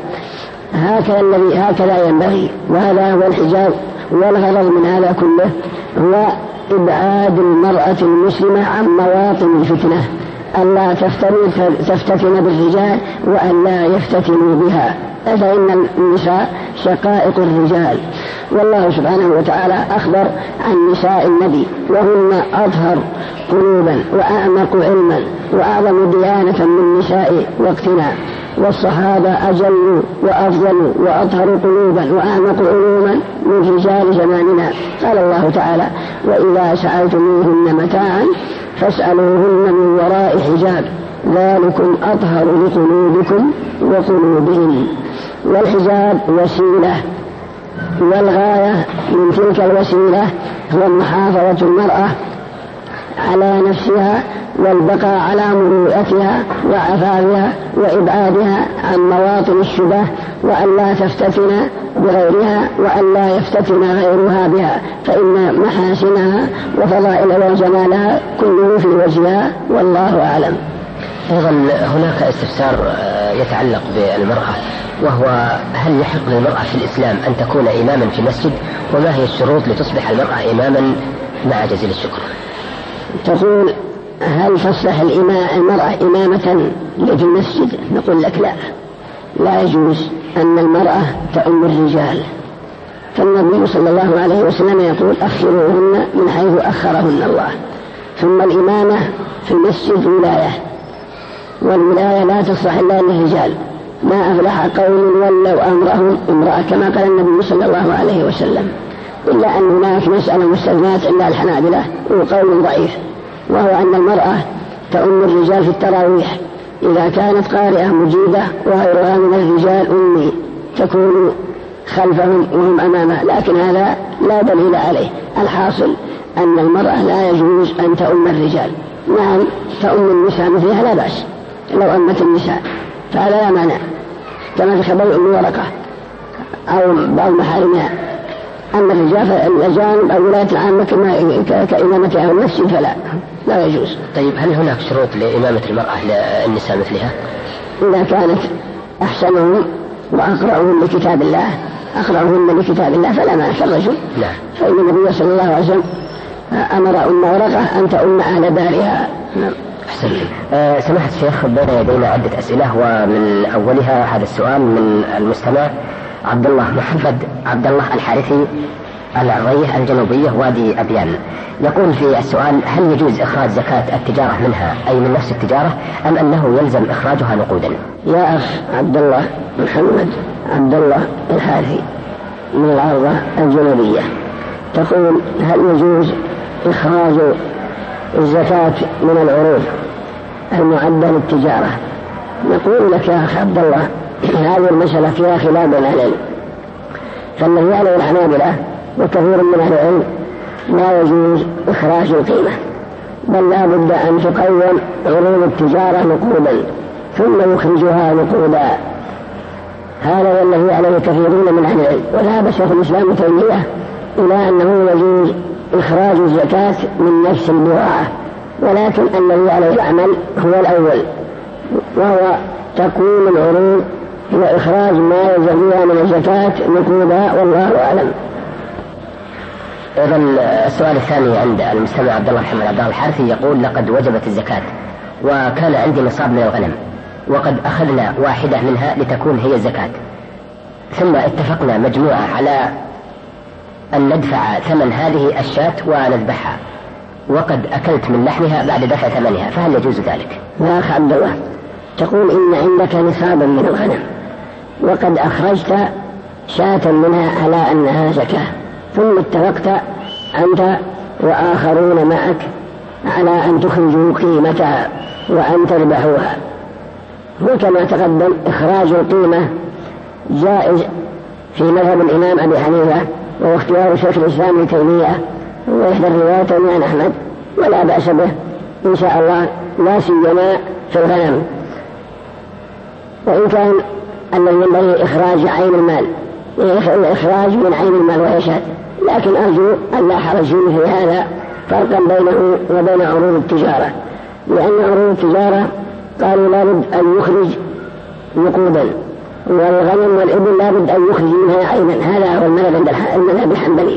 هكذا ينبغي، وهذا هو الحجاب. والغرض من هذا كله هو إبعاد المرأة المسلمة عن مواطن الفتنة، ألا تفتتن بالرجال وألا يفتتنوا بها، فإن النساء شقائق الرجال. والله سبحانه وتعالى أخبر عن نساء النبي وهن أطهر قلوبا وأعمق علما وأعظم ديانة من نساء وقتنا، والصحابة أجل وأفضل وأطهر قلوبا وأعمق علوما من رجال زماننا. قال الله تعالى: وإذا سألتموهن متاعا فاسألوهن من وراء حجاب ذلكم أطهر لقلوبكم وقلوبهم. والحجاب وسيلة، والغاية من تلك الوسيلة هو محافظة المرأة على نفسها والبقاء على مروءتها وعفافها وإبعادها عن مواطن الشبه، وأن لا تفتتن بغيرها وأن لا يفتتن غيرها بها، فإن محاسنها وفضائل وجمالها كله في وجهها، والله أعلم. أيضا هناك استفسار يتعلق بالمرأة، وهو: هل يحق للمرأة في الإسلام أن تكون إماما في مسجد؟ وما هي الشروط لتصبح المرأة إماما مع جزيل الشكر؟ تقول: هل تصلح المرأة إمامة في المسجد؟ نقول لك لا يجوز أن المرأة تؤم الرجال، فالنبي صلى الله عليه وسلم يقول: أخروهن من حيث أخرهن الله. ثم الإمامة في المسجد ولاية، والولاية لا تصلح إلا للرجال. ما أفلح قوم ولوا أمرهم امرأة، كما قال النبي صلى الله عليه وسلم، إلا أن هناك مسألة مستثنات عند الحنابلة وقول ضعيف، وهو أن المرأة تؤم الرجال في التراويح إذا كانت قارئة مجيدة وغيرها من الرجال أمي تكون خلفهم وهم أمامها، لكن هذا لا دليل عليه. الحاصل أن المرأة لا يجوز أن تؤم الرجال. نعم تؤم النساء مثلها لا بأس لو أمت النساء، فهذا لا مانع، كما في خبر أم ورقة أو بعض محارمها. أما الرجال فالأجانب أو ولاية العامة كإمامة أو المسجد فلا يجوز. طيب، هل هناك شروط لإمامة المرأة للنساء مثلها؟ إذا كانت أحسنهم وأقرأهم لكتاب الله فلا مانع كالرجل. نعم. فإن النبي صلى الله عليه وسلم أمر أم ورقة أن تؤم أهل دارها. نعم. سماحة الشيخ، بين يدينا عدة أسئلة، ومن أولها هذا السؤال من المستمع محمد عبد الله الحارثي العرية الجنوبية وادي أبيان. يقول في السؤال: هل يجوز إخراج زكاة التجارة منها، أي من نفس التجارة، أم أنه يلزم إخراجها نقودا؟ يا أخ عبد الله محمد عبد الله الحارثي من العرضة الجنوبية، تقول: هل يجوز إخراج الزكاة من العروض المعدة للتجارة؟ نقول لك يا أخ عبد الله، هذه المسألة فيها خلاف بين العلم، فالذي عليه الحنابلة وكثير من أهل العلم لا يجوز إخراج القيمة، بل لا بد أن تقوم عروض التجارة نقودا، ثم يخرجها نقودا. هذا الذي عليه كثيرون من أهل العلم، وذهب شيخ الإسلام تيمية إلى أنه يجوز إخراج الزكاة من نفس البضاعة، ولكن الذي عليه العمل هو الأول، وهو تكون العروض وإخراج ما يجوزها من الزكاة نقودا، والله أعلم. أيضا السؤال الثاني عند المستمع عبد الله محمد عبد الله الحارثي يقول: لقد وجبت الزكاة وكان عندي نصاب من الغنم وقد أخذنا واحدة منها لتكون هي الزكاة، ثم اتفقنا مجموعة على أن ندفع ثمن هذه الشاة ونذبحها، وقد أكلت من لحمها بعد دفع ثمنها، فهل يجوز ذلك؟ يا أخ عبد الله، تقول إن عندك نصابا من الغنم وقد أخرجت شاة منها على أنها زكاة، ثم اتفقت أنت وآخرون معك على أن تخرجوا قيمتها وأن تذبحوها، وكما تقدم إخراج القيمة جائز في مذهب الإمام أبي حنيفة، وهو اختيار شيخ الإسلام ابن تيمية وإحدى الروايتين عن أحمد، ولا بأس به إن شاء الله، لا سيما في الغنم. وإن كان الذي ينبغي إخراج عين المال، إخراج من عين المال وهي شاة، لكن أرجو أن لا حرج في هذا فرقا بينه وبين عروض التجارة، لأن عروض التجارة قالوا لا بد أن يخرج نقودا، والغنم والإبل لا بد أن يخرج منها عينا. هذا هو المذهب الحنبلي،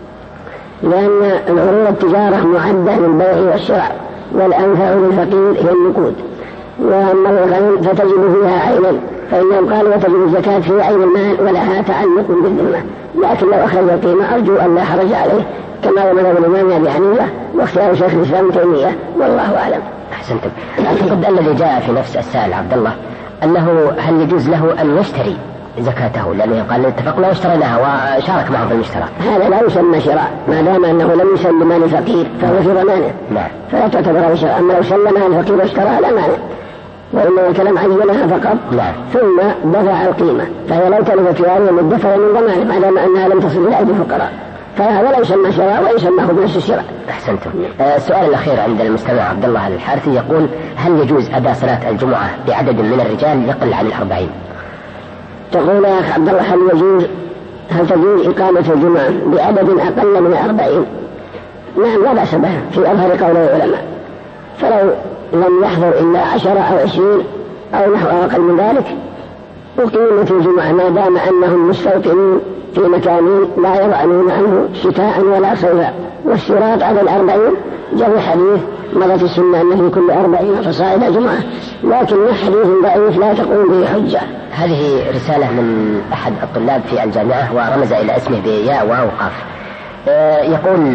لأن العروض التجارة معدة للبيع والشراء، والأنفع للفقير هي النقود، وأما الغنم فتجب فيها عينا، فإنهم قالوا وتجب الزكاة في عين المال ولها تعلق بالذمة، لكن لو أخرج القيمة أرجو أن لا حرج عليه، كما هو مذهب الإمام أبي حنيفة واختيار شيخ الإسلام ابن تيمية، والله أعلم. أحسنتم. أعتقد الذي جاء في نفس السائل عبد الله أنه هل يجوز له أن يشتري زكاته، لأنه قال اتفقنا واشتريناها وشارك معه في المشترى؟ هذا لا يسمى شراء، ما دام أنه لم يسلم مال الفقير فهو في ضمانه، فلا تعتبر شراء. أما لو سلمها الفقير واشتراها لا مانع، وإنما الكلام عجلها فقط ثم دفع القيمة، فهي لو تلفت في هذه المدة فهي من ضمانه ما دام أنها لم تصل إلى أيدي الفقراء، فهذا لا يسمى شراء ويسمى بنفس الشراء. أحسنتم. السؤال الأخير عند المستمع عبد الله الحارثي يقول: هل يجوز أداء صلاة الجمعة بعدد من الرجال يقل عن 40؟ تقول يا أخ عبد الله هل تجوز إقامة الجمعة بعدد أقل من 40؟ نعم، لا بأس به في أظهر قول العلماء، فلو لم يحضر إلا 10 أو 20 أو نحو أقل من ذلك أقيمت الجمعة، ما دام أنهم مستوطنين في مكان لا يضعنون عنه شتاء ولا صيفا. والشراط على 40 جاء حديث مضت السنة أنه في كل 40 فصاعد جمعة، لكن حديث ضعيف لا تقوم به حجة. هذه رسالة من أحد الطلاب في الجامعة ورمز إلى اسمه بياء واو قاف. يقول: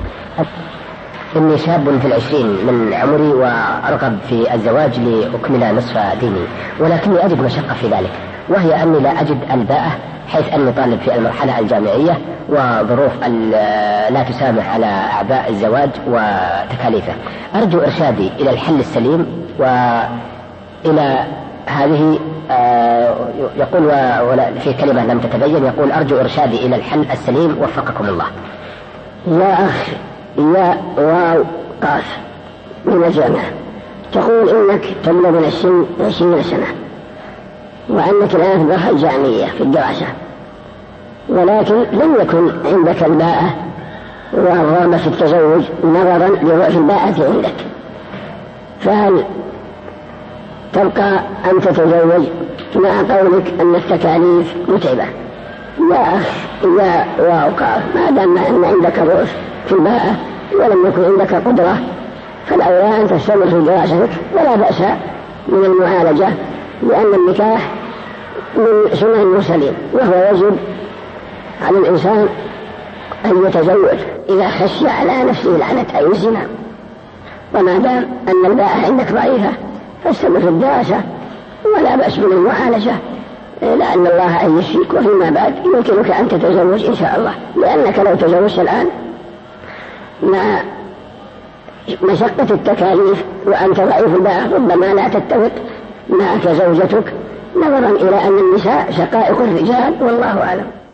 إني شاب في 20 من عمري وأرغب في الزواج لأكمل نصف ديني، ولكني أجد مشقة في ذلك، وهي أني لا أجد الباءة، حيث أني طالب في المرحلة الجامعية وظروف لا تسامح على أعباء الزواج وتكاليفه. أرجو إرشادي إلى الحل السليم وإلى هذه يقول في كلمة لم تتبين، يقول: أرجو إرشادي إلى الحل السليم وفقكم الله. يا أخ يا واو قاف من الجامعة، تقول إنك تبلغ من السن 20 سنة وأنك الآن في المرحلة الجامعية في الدراسة، ولكن لم يكن عندك الباءة والرغبة في التزوج نظرا لضعف الباءة عندك، فهل تبقى أن تتزوج مع قولك أن التكاليف متعبة؟ يا أخ يا واو قاف، ما دام أن عندك ضعف في الباءة ولم يكن عندك قدرة فالأولى أن تستمر في دراستك، ولا بأس من المعالجة، لأن النكاح من سنن المرسلين، وهو يجب على الإنسان أن يتزوج إذا خشي على نفسه لعنة أي الزنا. وما دام أن الباءة عندك ضعيفة فاستمر في الدراسة ولا بأس من المعالجة، لأن الله أن يشفيك، وفيما بعد يمكنك أن تتزوج إن شاء الله، لأنك لو تزوجت الآن مع مشقة التكاليف وأنت ضعيف الباءة ربما لا تتفق معك زوجتك، نظرا إلى أن النساء شقائق الرجال، والله أعلم.